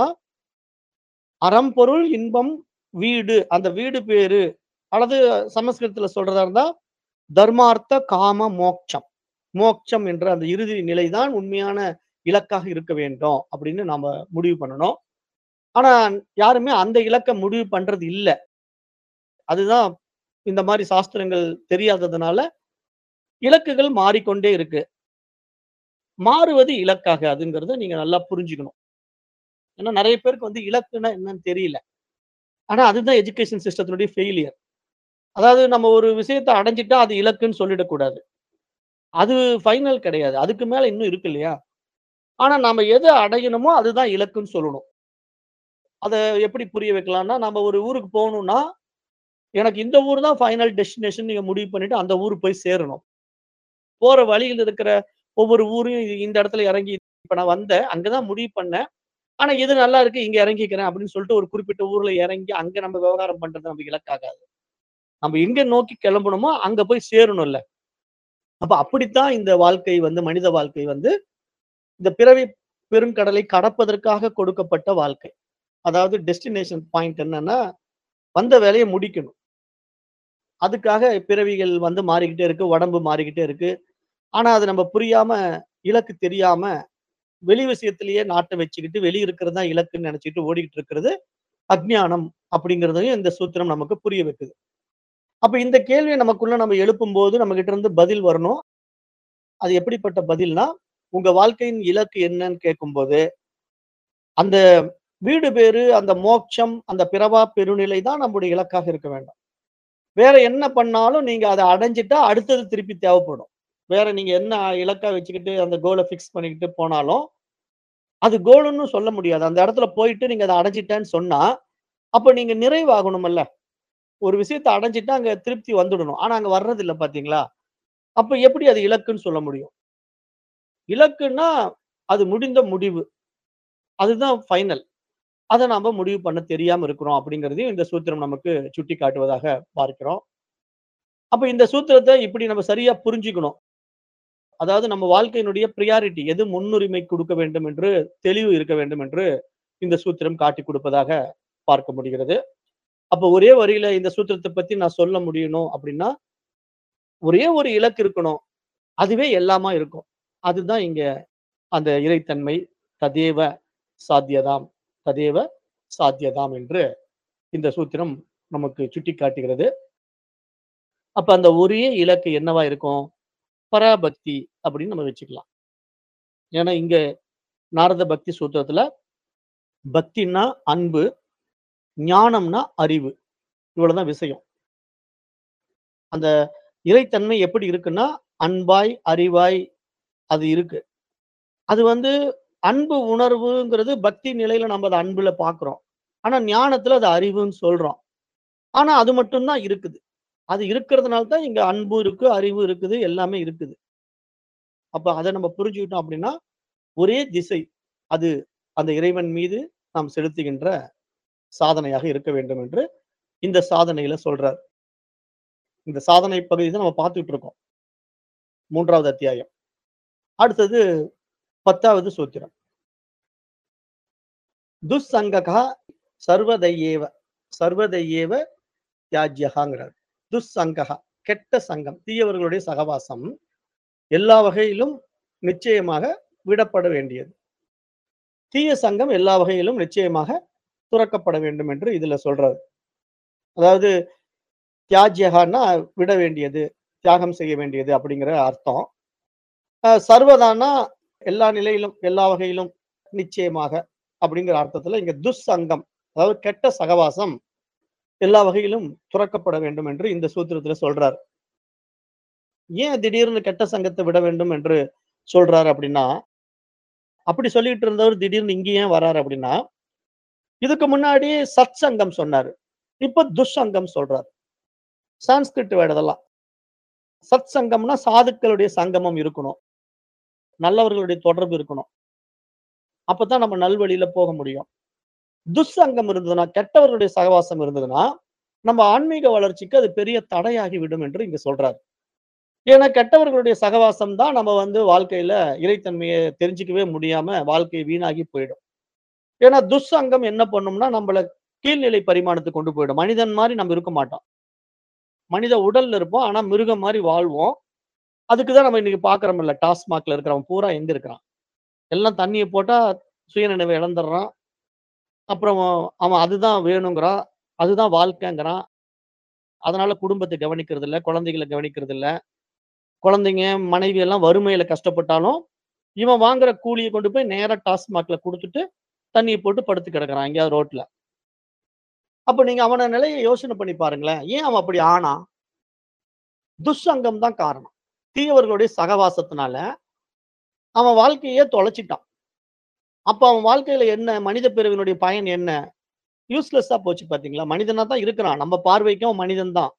அறம், பொருள், இன்பம், வீடு. அந்த வீடு பேரு அல்லது சமஸ்கிருதத்துல சொல்றதா இருந்தா, தர்மார்த்த, காம, மோக்ஷம். மோக்ஷம் என்ற அந்த இறுதி நிலைதான் உண்மையான இலக்காக இருக்க வேண்டும் அப்படின்னு நாம முடிவு பண்ணணும். ஆனா, யாருமே அந்த இலக்க முடிவு பண்றது இல்ல. அதுதான் இந்த மாரி சாஸ்திரங்கள் தெரியாததுனால, இலக்குகள் மாறிக்கொண்டே இருக்கு. மாறுவது இலக்காகாதுங்கிறத நீங்க நல்லா புரிஞ்சுக்கணும். ஏன்னா நெறைய பேருக்கு வந்து இலக்குன்னா என்னன்னு தெரியல. ஆனா அதுதான் எஜுகேஷன் சிஸ்டத்தினுடைய ஃபெயிலியர். அதாவது நம்ம ஒரு விஷயத்த அடைஞ்சுட்டா அது இலக்குன்னு சொல்லிடக்கூடாது. அது ஃபைனல் கிடையாது. அதுக்கு மேல இன்னும் இருக்கு இல்லையா? ஆனா நாம எத அடையணுமோ அதுதான் இலக்குன்னு சொல்லணும். அத எப்படி புரிய வைக்கலாம்னா, நம்ம ஒரு ஊருக்கு போகணும்னா, எனக்கு இந்த ஊர் தான் ஃபைனல் டெஸ்டினேஷன் நீங்க முடிவு பண்ணிட்டு அந்த ஊருக்கு போய் சேரணும். போற வழியில இருக்கிற ஒவ்வொரு ஊரையும் இது இந்த இடத்துல இறங்கி இப்ப நான் வந்தேன். அங்க தான் முடிவு பண்ணேன். ஆனா இது நல்லா இருக்கு. இங்க இறங்கிக்கிறேன் அப்படின்னு சொல்லிட்டு ஒரு குறிப்பிட்ட ஊர்ல இறங்கி அங்க நம்ம விவகாரம் பண்றது நமக்கு இலக்காகாது. நம்ம எங்க நோக்கி கிளம்பணுமோ அங்க போய் சேரணும்ல. அப்ப அப்படித்தான் இந்த வாழ்க்கை வந்து மனித வாழ்க்கை வந்து இந்த பிறவி பெருங்கடலை கடப்பதற்காக கொடுக்கப்பட்ட வாழ்க்கை. அதாவது டெஸ்டினேஷன் பாயிண்ட் என்னன்னா, வந்த வேலைய முடிக்கணும். அதுக்காக பிறவிகள் வந்து மாறிக்கிட்டே இருக்கு. உடம்பு மாறிக்கிட்டே இருக்கு. ஆனா அது நம்ம புரியாம, இலக்கு தெரியாம, வெளி விஷயத்திலேயே நாட்ட வச்சுக்கிட்டு, வெளிய இருக்கிறது தான் இலக்குன்னு நெனச்சுட்டு ஓடிக்கிட்டு இருக்கிறது அஞ்ஞானம் அப்படிங்கிறதையும் இந்த சூத்திரம் நமக்கு புரிய வைக்குது. அப்ப இந்த கேள்விய நமக்குள்ள நம்ம எழுப்பும்போது நம்மகிட்ட இருந்து பதில் வரணும். அது எப்படிப்பட்ட பதில்னா, உங்க வாழ்க்கையின் இலக்கு என்னன்னு கேட்கும்போது, அந்த வீடு பேறு, அந்த மோட்சம், அந்த பிறவா பெருநிலை தான் நம்முடைய இலக்காக இருக்க வேண்டும். வேற என்ன பண்ணாலும் நீங்க அத அடைஞ்சுட்டா அடுத்தது திருப்பி தேவைப்படும். வேற நீங்க என்ன இலக்கா வச்சுக்கிட்டு அந்த கோல ஃபிக்ஸ் பண்ணிக்கிட்டு போனாலும், அது கோல்ன்னு சொல்ல முடியாது. அந்த இடத்துல போயிட்டு நீங்க அத அடைஞ்சுட்டேன்னு சொன்னா, அப்ப நீங்க நிறைவாகணும்ல்ல. ஒரு விஷயத்த அடைஞ்சுட்டா அங்க திருப்தி வந்துடணும். ஆனா அங்க வர்றதில்ல பார்த்தீங்களா? அப்ப எப்படி அது இலக்குன்னு சொல்ல முடியும்? இலக்குன்னா, அது முடிந்த முடிவு. அதுதான் ஃபைனல். அத நாம முடிவு பண்ண தெரியாம இருக்கிறோம் அப்படிங்கிறதையும் இந்த சூத்திரம் நமக்கு சுட்டிக்காட்டுவதாக பார்க்கிறோம். அப்ப இந்த சூத்திரத்த இப்படி நம்ம சரியா புரிஞ்சுக்கணும். அதாவது நம்ம வாழ்க்கையினுடைய பிரியாரிட்டி எது முன்னுரிமை குடுக்க வேண்டும் என்று தெளிவு இருக்க வேண்டும் என்று இந்த சூத்திரம் காட்டிக் கொடுப்பதாக பார்க்க முடிகிறது. அப்ப ஒரே வரியில இந்த சூத்திரத்த பத்தி நான் சொல்ல முடியணும் அப்படின்னா, ஒரே ஒரு இலக்கு இருக்கணும். அதுவே எல்லாமா இருக்கும். அதுதான் இங்க அந்த இறைத்தன்மை ததேவ சாத்தியதாம், ததேவ சாத்தியதாம் என்று இந்த சூத்திரம் நமக்கு சுட்டிக்காட்டுகிறது. அப்ப அந்த ஒரே இலக்கு என்னவா இருக்கும்? பராபக்தி அப்படின்னு நம்ம வச்சுக்கலாம். ஏன்னா இங்க நாரத பக்தி சூத்திரத்துல பக்தின்னா அன்பு, ஞானம்னா அறிவு. இவ்வளவுதான் விஷயம். அந்த இறைத்தன்மை எப்படி இருக்குன்னா, அன்பாய், அறிவாய் அது இருக்கு. அது வந்து அன்பு உணர்வுங்கிறது பக்தி நிலையில நம்ம அத அன்புல பார்க்கிறோம். ஆனா ஞானத்துல அது அறிவுன்னு சொல்றோம். ஆனா அது மட்டும் தான் இருக்குது. அது இருக்கிறதுனால தான் இங்க அன்பு இருக்கு, அறிவு இருக்குது, எல்லாமே இருக்குது. அப்ப அத நம்ம புரிஞ்சுக்கிட்டோம் அப்படின்னா, ஒரே திசை. அது அந்த இறைவன் மீது நாம் செலுத்துகின்ற சாதனையாக இருக்க வேண்டும் என்று இந்த சாதனையில சொல்றார். இந்த சாதனை பகுதி தான் நம்ம பார்த்துட்டு இருக்கோம். மூன்றாவது அத்தியாயம். அடுத்தது பத்தாவது சூத்திரம். துஸ்சங்ககா சர்வதையேவ சர்வதையேவ தியாஜ்யகாங்கிறார். துஸ்சங்ககா கெட்ட சங்கம், தீயவர்களுடைய சகவாசம் எல்லா வகையிலும் நிச்சயமாக விடப்பட வேண்டியது. தீய சங்கம் எல்லா வகையிலும் நிச்சயமாக துறக்கப்பட வேண்டும் என்று இதுல சொல்றாரு. அதாவது தியாஜ்யகான்னா விட வேண்டியது, தியாகம் செய்ய வேண்டியது அப்படிங்கிற அர்த்தம். அ சர்வதான்னா எல்லா நிலையிலும், எல்லா வகையிலும் நிச்சயமாக அப்படிங்கிற அர்த்தத்துல இங்க துஸ்சங்கம் அதாவது கெட்ட சகவாசம் எல்லா வகையிலும் துறக்கப்பட வேண்டும் என்று இந்த சூத்திரத்துல சொல்றார். ஏன் திடீர்னு கெட்ட சங்கத்த விட வேண்டும் என்று சொல்றாரு அப்படின்னா, அப்படி சொல்லிட்டு இருந்தவர் திடீர்னு இங்க ஏன் வராரு அப்படின்னா, இதுக்கு முன்னாடி சத் சங்கம் சொன்னாரு. இப்ப துஷ்சங்கம் சொல்றாரு. சான்ஸ்கிரிட் வேர்ட் அதெல்லாம். சத் சங்கம்னா சாதுக்களுடைய சங்கமம் இருக்கணும். நல்லவர்களுடைய தொடர்பு இருக்கணும். அப்பதான் நம்ம நல்வழியில போக முடியும். துஷ்சங்கம் இருந்ததுன்னா, கெட்டவர்களுடைய சகவாசம் இருந்ததுன்னா, நம்ம ஆன்மீக வளர்ச்சிக்கு அது பெரிய தடையாகி விடும் என்று இங்க சொல்றாரு. ஏன்னா கெட்டவர்களுடைய சகவாசம் தான் நம்ம வந்து வாழ்க்கையில இறைத்தன்மைய தெரிஞ்சுக்கவே முடியாம வாழ்க்கை வீணாகி போயிடும். ஏன்னா துஷ்சங்கம் என்ன பண்ணும்னா, நம்மள கீழ்நிலை பரிமாணத்துக்கு கொண்டு போயிடும். மனிதன் மாரி நம்ம இருக்க மாட்டோம். மனித உடல்ல இருப்போம். ஆனா மிருகம் மாரி வாழ்வோம். அதுக்கு தான் நம்ம இன்னைக்கு பார்க்கிறோம்ல, டாஸ்மாக்ல இருக்கிறவன் பூரா எங்க இருக்கிறான்? எல்லாம் தண்ணிய போட்டா சுயநினைவை இழந்துடுறான். அப்புறம் அவன் அதுதான் வேணுங்கிறான். அதுதான் வாழ்க்கைங்கிறான். அதனால குடும்பத்த கவனிக்கிறது இல்ல. குழந்தைகள கவனிக்கிறது இல்ல. குழந்தைங்க, மனைவி எல்லாம் வறுமையில கஷ்டப்பட்டாலும், இவன் வாங்குற கூலிய கொண்டு போய் நேரா டாஸ்மாக்ல குடுத்துட்டு, தண்ணிய போட்டு படுத்து கிடக்குறான் எங்கேயாவது ரோட்ல. அப்ப நீங்க அவன நிலைய யோசனை பண்ணி பாருங்களேன். ஏன் அவன் அப்படி ஆனான்? துஷ்சங்கம் தான் காரணம். தீயவர்களுடைய சகவாசத்தினால அவன் வாழ்க்கையே தொலைச்சுட்டான். அப்ப அவன் வாழ்க்கையில என்ன? மனித பிறவியினுடைய பயன் என்ன? யூஸ்லெஸ்ஸா போச்சு பார்த்தீங்களா? மனிதனா தான் இருக்கிறான். நம்ம பார்வைக்கு அவன் மனிதன் தான்.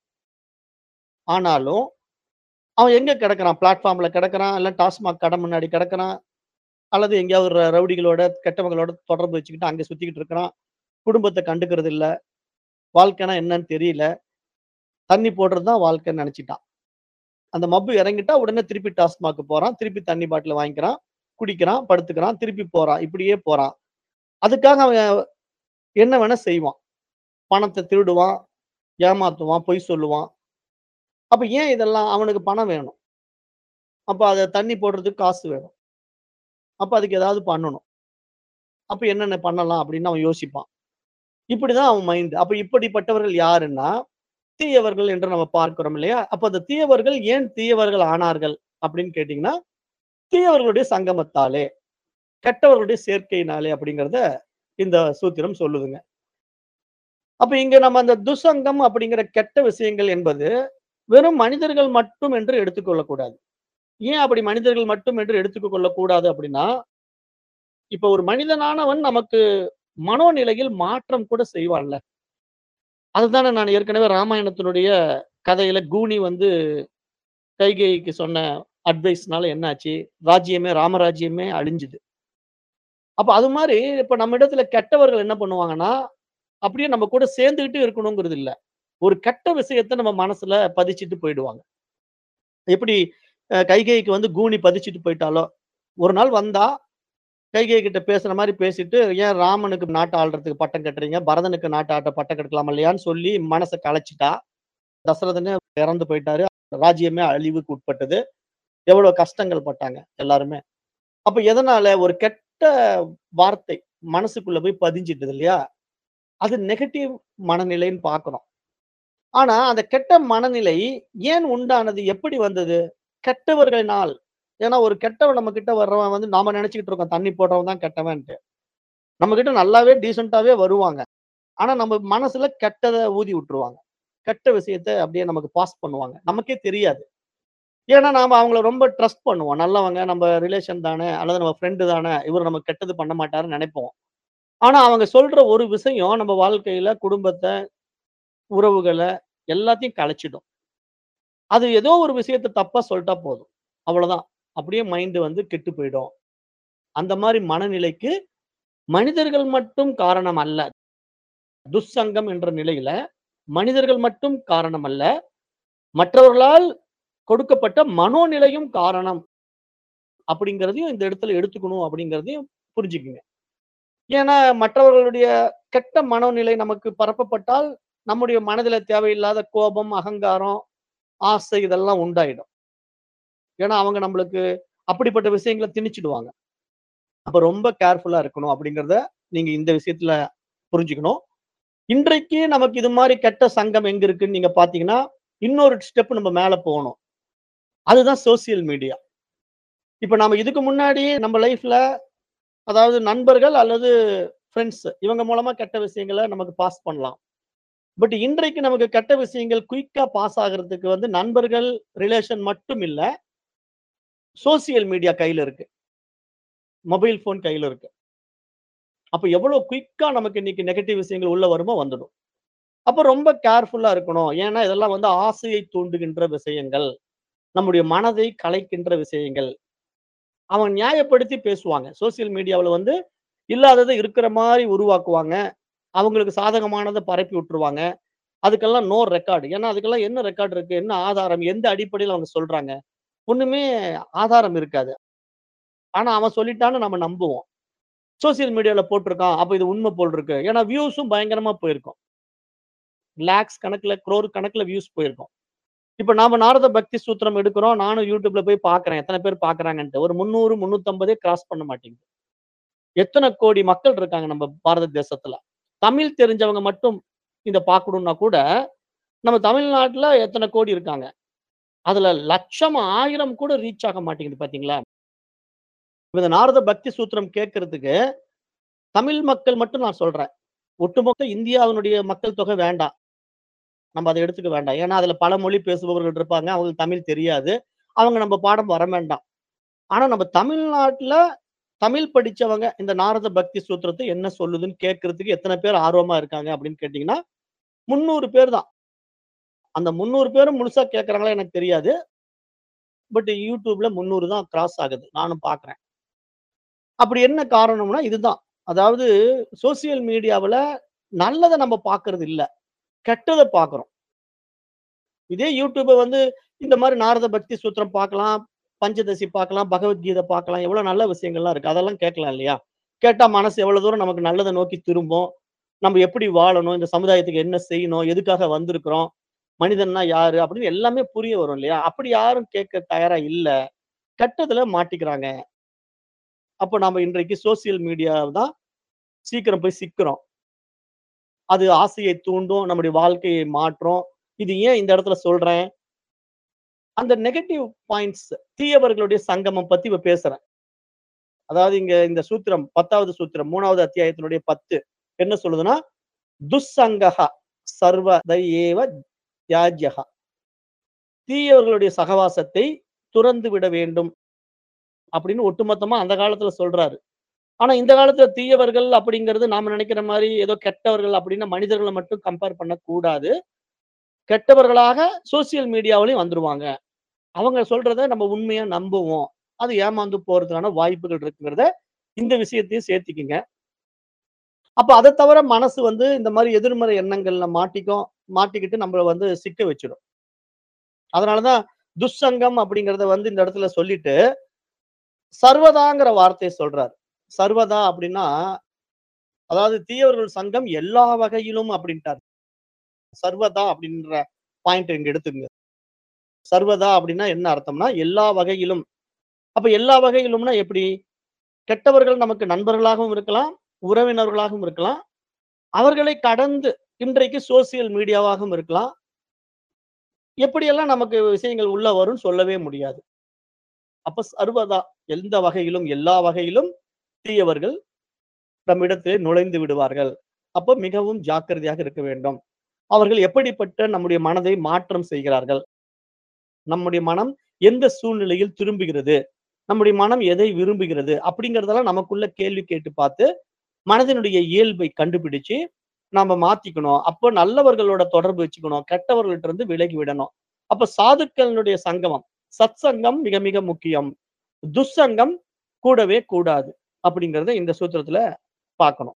ஆனாலும், அவன் எங்க கிடக்குறான்? பிளாட்ஃபார்ம்ல கிடக்குறான், இல்ல டாஸ்மாக் கடை முன்னாடி கிடக்குறான், அல்லது எங்கேயாவது ர ரவுடிகளோட, கெட்டவங்களோட தொடர்பு வச்சுக்கிட்டு அங்க சுத்திக்கிட்டு இருக்கிறான். குடும்பத்த கண்டுக்கிறது இல்ல. வாழ்க்கைன்னா என்னன்னு தெரியல. தண்ணி போடுறது தான் வாழ்க்கைன்னு நெனச்சுட்டான். அந்த மப்பு இறங்கிட்டா உடனே திருப்பி டாஸ்மாக் போறான். திருப்பி தண்ணி பாட்டில வாங்கிக்கிறான். குடிக்கிறான், படுத்துக்கிறான், திருப்பி போறான். இப்படியே போறான். அதுக்காக அவன் என்ன வேணா செய்வான். பணத்த திருடுவான், ஏமாத்துவான், பொய் சொல்லுவான். அப்ப ஏன் இதெல்லாம்? அவனுக்கு பணம் வேணும். அப்ப அத தண்ணி போடுறதுக்கு காசு வேணும். அப்ப அதுக்கு ஏதாவது பண்ணணும். அப்ப என்னென்ன பண்ணலாம் அப்படின்னு அவன் யோசிப்பான். இப்படிதான் அவன் மைண்ட். அப்ப இப்படிப்பட்டவர்கள் யாருன்னா, தீயவர்கள் என்று நம்ம பார்க்கிறோம் இல்லையா? அப்ப அந்த தீயவர்கள் ஏன் தீயவர்கள் ஆனார்கள் அப்படின்னு கேட்டீங்கன்னா, தீயவர்களுடைய சங்கமத்தாலே, கெட்டவர்களுடைய சேர்க்கையினாலே அப்படிங்கிறத இந்த சூத்திரம் சொல்லுதுங்க. அப்ப இங்க நம்ம அந்த துசங்கம் அப்படிங்கிற கெட்ட விஷயங்கள் என்பது, வெறும் மனிதர்கள் மட்டும் என்று எடுத்துக்கொள்ளக் கூடாது. ஏன் அப்படி மனிதர்கள் மட்டும் என்று எடுத்துக் கொள்ளக்கூடாது அப்படின்னா, இப்ப ஒரு மனிதனானவன் நமக்கு மனோநிலையில் மாற்றம் கூட செய்வான்ல. அதுதானே நான் ஏற்கனவே ராமாயணத்தினுடைய கதையில கூனி வந்து கைகேயிக்கு சொன்ன அட்வைஸ்னால என்ன ஆச்சு? ராஜ்யமே ராமராஜ்யமே அழிஞ்சுது. அப்ப அது மாரி இப்ப நம்ம இடத்துல கெட்டவர்கள் என்ன பண்ணுவாங்கன்னா, அப்படியே நம்ம கூட சேர்ந்துகிட்டு இருக்கணுங்கிறது இல்ல. ஒரு கெட்ட விஷயத்த நம்ம மனசுல பதிச்சுட்டு போயிடுவாங்க. எப்படி அ கைகேயிக்கு வந்து கூனி பதிச்சுட்டு போயிட்டாளோ, ஒரு நாள் வந்தா கைகேயி கிட்ட பேசுற மாரி பேசிட்டு, "ஏன் ராமனுக்கு நாட்ட ஆள்றதுக்கு பட்டம் கட்டுறீங்க? பரதனுக்கு நாட்ட ஆட்ட பட்டம் கட்டலாம் இல்லையான்னு?" சொல்லி மனச கலச்சிட்டா. தசரதனே இறந்து போயிட்டாரு. ராஜ்யமே அழிவுக்கு உட்பட்டது. எவ்வளோ கஷ்டங்கள் பட்டாங்க எல்லாருமே. அப்ப எதனால? ஒரு கெட்ட வார்த்தை மனசுக்குள்ள போய் பதிஞ்சிட்டது இல்லையா? அது நெகட்டிவ் மனநிலைன்னு பார்க்கிறோம். ஆனா, அந்த கெட்ட மனநிலை ஏன் உண்டானது? எப்படி வந்தது? கெட்டவர்களினால். ஏன்னா, ஒரு கெட்டவன் நம்ம கிட்ட வர்றவன் வந்து நாம நெனச்சுக்கிட்டு இருக்கோம், தண்ணி போடுறவன் தான் கெட்டவன்ட்டு. நம்ம கிட்ட நல்லாவே டீசென்ட்டாவே வருவாங்க. ஆனா, நம்ம மனசுல கெட்டத ஊதி விட்டுருவாங்க. கெட்ட விஷயத்த அப்படியே நமக்கு பாஸ் பண்ணுவாங்க. நமக்கே தெரியாது. ஏன்னா, நாம அவங்கள ரொம்ப ட்ரஸ்ட் பண்ணுவோம். நல்லவங்க, நம்ம ரிலேஷன் தானே, அல்லது நம்ம ஃப்ரெண்ட் தானே, இவரு நமக்கு கெட்டது பண்ண மாட்டாருன்னு நெனைப்போம். ஆனா, அவங்க சொல்ற ஒரு விஷயம் நம்ம வாழ்க்கையில குடும்பத்த, உறவுகள எல்லாத்தையும் கலைச்சிடும். அது ஏதோ ஒரு விஷயத்த தப்பா சொல்ட்டா போதும். அவ்வளோதான். அப்படியே மைண்ட் வந்து கெட்டு போயிடும். அந்த மாரி மனநிலைக்கு மனிதர்கள் மட்டும் காரணம் அல்ல. துஷ்சங்கம் என்ற நிலையில மனிதர்கள் மட்டும் காரணம் அல்ல. மற்றவர்களால் கொடுக்கப்பட்ட மனோநிலையும் காரணம் அப்படிங்கிறதையும் இந்த இடத்துல எடுத்துக்கணும் அப்படிங்கிறதையும் புரிஞ்சுக்குங்க. ஏன்னா மற்றவர்களுடைய கெட்ட மனோநிலை நமக்கு பரப்பப்பட்டால், நம்முடைய மனதில தேவையில்லாத கோபம், அகங்காரம், ஆசை இதெல்லாம் உண்டாயிடும். ஏன்னா அவங்க நம்மளுக்கு அப்படிப்பட்ட விஷயங்கள திணிச்சுடுவாங்க. அப்ப ரொம்ப கேர்ஃபுல்லா இருக்கணும் அப்படிங்கிறத நீங்க இந்த விஷயத்துல புரிஞ்சுக்கணும். இன்றைக்கு நமக்கு இது மாரி கெட்ட சங்கம் எங்க இருக்குன்னு நீங்க பார்த்தீங்கன்னா, இன்னொரு ஸ்டெப் நம்ம மேல போணும். அதுதான் சோசியல் மீடியா. இப்ப நாம இதுக்கு முன்னாடி நம்ம லைஃப்ல அதாவது நண்பர்கள் அல்லது ஃபிரெண்ட்ஸ் இவங்க மூலமா கெட்ட விஷயங்கள நமக்கு பாஸ் பண்ணலாம். பட் இன்றைக்கு நமக்கு கெட்ட விஷயங்கள் குயிக்கா பாஸ் ஆகுறதுக்கு வந்து நண்பர்கள், ரிலேஷன் மட்டும் இல்ல. சோசியல் மீடியா கையில இருக்கு. மொபைல் ஃபோன் கையில இருக்கு. அப்ப எவ்வளவு குயிக்கா நமக்கு இன்னைக்கு நெகட்டிவ் விஷயங்கள் உள்ள வருமோ வந்துடும். அப்ப ரொம்ப கேர்ஃபுல்லா இருக்கணும். ஏன்னா இதெல்லாம் வந்து ஆசையை தூண்டுகின்ற விஷயங்கள். நம்முடைய மனதை கலைக்கின்ற விஷயங்கள். அவங்க நியாயப்படுத்தி பேசுவாங்க. சோசியல் மீடியாவுல வந்து இல்லாதத இருக்கிற மாரி உருவாக்குவாங்க. அவங்களுக்கு சாதகமானத பரப்பி விட்டுருவாங்க. அதுக்கெல்லாம் நோ ரெக்கார்ட். ஏன்னா, அதுக்கெல்லாம் என்ன ரெக்கார்ட் இருக்கு? என்ன ஆதாரம்? எந்த அடிப்படையில அவங்க சொல்றாங்க? ஒண்ணுமே ஆதாரம் இருக்காது. ஆனா, அவன் சொல்லிட்டான்னு நம்ம நம்புவோம். சோசியல் மீடியால போட்டிருக்கான். அப்ப இது உண்மை போல் இருக்கு. ஏன்னா, வியூஸும் பயங்கரமா போயிருக்கும். லேக்ஸ் கணக்குல, குரோர் கணக்குல வியூஸ் போயிருக்கும். இப்ப நாம நாரத பக்தி சூத்திரம் எடுக்கிறோம். நானும் YouTubeல போய் பார்க்கிறேன். எத்தன பேர் பார்க்குறாங்கன்ட்டு. ஒரு முந்நூறு, முந்நூற்று ஐம்பது கிராஸ் பண்ண மாட்டேங்குது. எத்தன கோடி மக்கள் இருக்காங்க நம்ம பாரத தேசத்துல. தமிழ் தெரிஞ்சவங்க மட்டும் இத பார்க்கணும்னா கூட, நம்ம தமிழ்நாட்டுல எத்தன கோடி இருக்காங்க. அதுல லட்சம், ஆயிரம் கூட ரீச் ஆக மாட்டேங்குது பார்த்தீங்களா? இந்த நாரத பக்தி சூத்திரம் கேட்கறதுக்கு தமிழ் மக்கள் மட்டும் நான் சொல்றேன். ஒட்டுமொத்த இந்தியாவினுடைய மக்கள் தொகை வேண்டாம். நம்ம அத எடுத்துக்க வேண்டாம். ஏன்னா, அதுல பல மொழி பேசுபவர்கள் இருப்பாங்க. அவங்களுக்கு தமிழ் தெரியாது. அவங்க நம்ம பாடம் வர வேண்டாம். ஆனா நம்ம தமிழ்நாட்டுல தமிழ் படிச்சவங்க இந்த நாரத பக்தி சூத்திரத்தை என்ன சொல்லுதுன்னு கேட்கறதுக்கு எத்தனை பேர் ஆர்வமா இருக்காங்க அப்படின்னு கேட்டீங்கன்னா, முந்நூறு பேர் தான். அந்த முந்நூறு பேரும் முழுசா கேட்கறாங்களா எனக்கு தெரியாது. பட் YouTubeல முந்நூறு தான் கிராஸ் ஆகுது. நானும் பார்க்கிறேன். அப்படி என்ன காரணம்னா இதுதான். அதாவது சோசியல் மீடியாவுல நல்லத நம்ம பார்க்கறது இல்ல. கெட்டத பார்க்கிறோம். இதே YouTube வந்து இந்த மாரி நாரத பக்தி சூத்திரம் பார்க்கலாம், பஞ்சதசி பார்க்கலாம், பகவத்கீதை பார்க்கலாம். எவ்வளவு நல்ல விஷயங்கள்லாம் இருக்கு. அதெல்லாம் கேட்கலாம் இல்லையா? கேட்டா மனசு எவ்வளவு தூரம் நமக்கு நல்லத நோக்கி திரும்பும். நம்ம எப்படி வாழணும்? இந்த சமுதாயத்துக்கு என்ன செய்யணும்? எதுக்காக வந்திருக்கிறோம்? மனிதன்னா யாரு? அப்படின்னு எல்லாமே புரிய வரும் இல்லையா? அப்படி யாரும் கேட்க தயாரா இல்ல. கெட்டதுல மாட்டிக்கிறாங்க. அப்ப நாம இன்றைக்கு சோசியல் மீடியா தான் சீக்கிரம் போய் சிக்கிறோம். அது ஆசையை தூண்டும், நம்முடைய வாழ்க்கையை மாற்றும். இது ஏன் இந்த இடத்துல சொல்றேன்? அந்த நெகட்டிவ் பாயிண்ட்ஸ் தீயவர்களுடைய சங்கமம் பத்தி இப்ப பேசுறேன். அதாவது இங்க இந்த சூத்திரம் பத்தாவது சூத்திரம் மூன்றாவது அத்தியாயத்தினுடைய பத்து என்ன சொல்லுதுன்னா, துஸ்ஸங்கஹ சர்வதை ஏவ தியாஜ்யஹ. தீயவர்களுடைய சகவாசத்தை துறந்து விட வேண்டும் அப்படின்னு ஒட்டுமொத்தமா அந்த காலத்துல சொல்றாரு. ஆனா இந்த காலத்துல தீயவர்கள் அப்படிங்கிறது நாம நினைக்கிற மாரி ஏதோ கெட்டவர்கள் அப்படின்னு மனிதர்கள மட்டும் கம்பேர் பண்ணக்கூடாது. கெட்டவர்களாக சோசியல் மீடியாவிலயும் வந்துருவாங்க. அவங்க சொல்றத நம்ம உண்மையா நம்புவோம். அது ஏமாந்து போறதுக்கான வாய்ப்புகள் இருக்குங்கிறத இந்த விஷயத்தையும் சேர்த்துக்கங்க. அப்ப அத தவிர மனசு வந்து இந்த மாரி எதிர்மறை எண்ணங்கள்ல மாட்டிக்கும் மாட்டிக்கிட்டு நம்மள வந்து சிக்க வச்சுடும். அதனால தான் துஷ்சங்கம் அப்படிங்கிறத வந்து இந்த இடத்துல சொல்லிட்டு, சர்வதாங்கிற வார்த்தைய சொல்றாரு. சர்வதா அப்படின்னா, அதாவது தீயவர்கள் சங்கம் எல்லா வகையிலும் அப்படின்ட்டாரு. சர்வதா அப்படின்ற பாயிண்ட் இங்க எடுத்துக்கங்க. சர்வதா அப்படின்னா என்ன அர்த்தம்னா, எல்லா வகையிலும். அப்ப எல்லா வகையிலும்னா எப்படி? கெட்டவர்கள் நமக்கு நண்பர்களாகவும் இருக்கலாம், உறவினர்களாகவும் இருக்கலாம். அவர்களை கடந்து இன்றைக்கு சோசியல் மீடியாவாகவும் இருக்கலாம். எப்படியெல்லாம் நமக்கு விஷயங்கள் உள்ள வரும்னு சொல்லவே முடியாது. அப்ப சர்வதா எந்த வகையிலும், எல்லா வகையிலும் தீயவர்கள் நம்மிடத்திலே நுழைந்து விடுவார்கள். அப்ப மிகவும் ஜாக்கிரதையாக இருக்க வேண்டும். அவர்கள் எப்படிப்பட்ட நம்முடைய மனதை மாற்றம் செய்கிறார்கள்? நம்முடைய மனம் எந்த சூழ்நிலையில் திரும்புகிறது? நம்முடைய மனம் எதை விரும்புகிறது? அப்படிங்கிறதெல்லாம் நமக்குள்ள கேள்வி கேட்டு பார்த்து, மனதினுடைய இயல்பை கண்டுபிடிச்சு, நாம மாத்திக்கணும். அப்போ நல்லவர்களோட தொடர்பு வச்சுக்கணும். கெட்டவர்கள்ட்ட இருந்து விலகி விடணும். அப்ப சாதுக்களினுடைய சங்கமம், சத்சங்கம் மிக மிக முக்கியம். துஷ்சங்கம் கூடவே கூடாது. அப்படிங்கிறத இந்த சூத்திரத்துல பார்க்கணும்.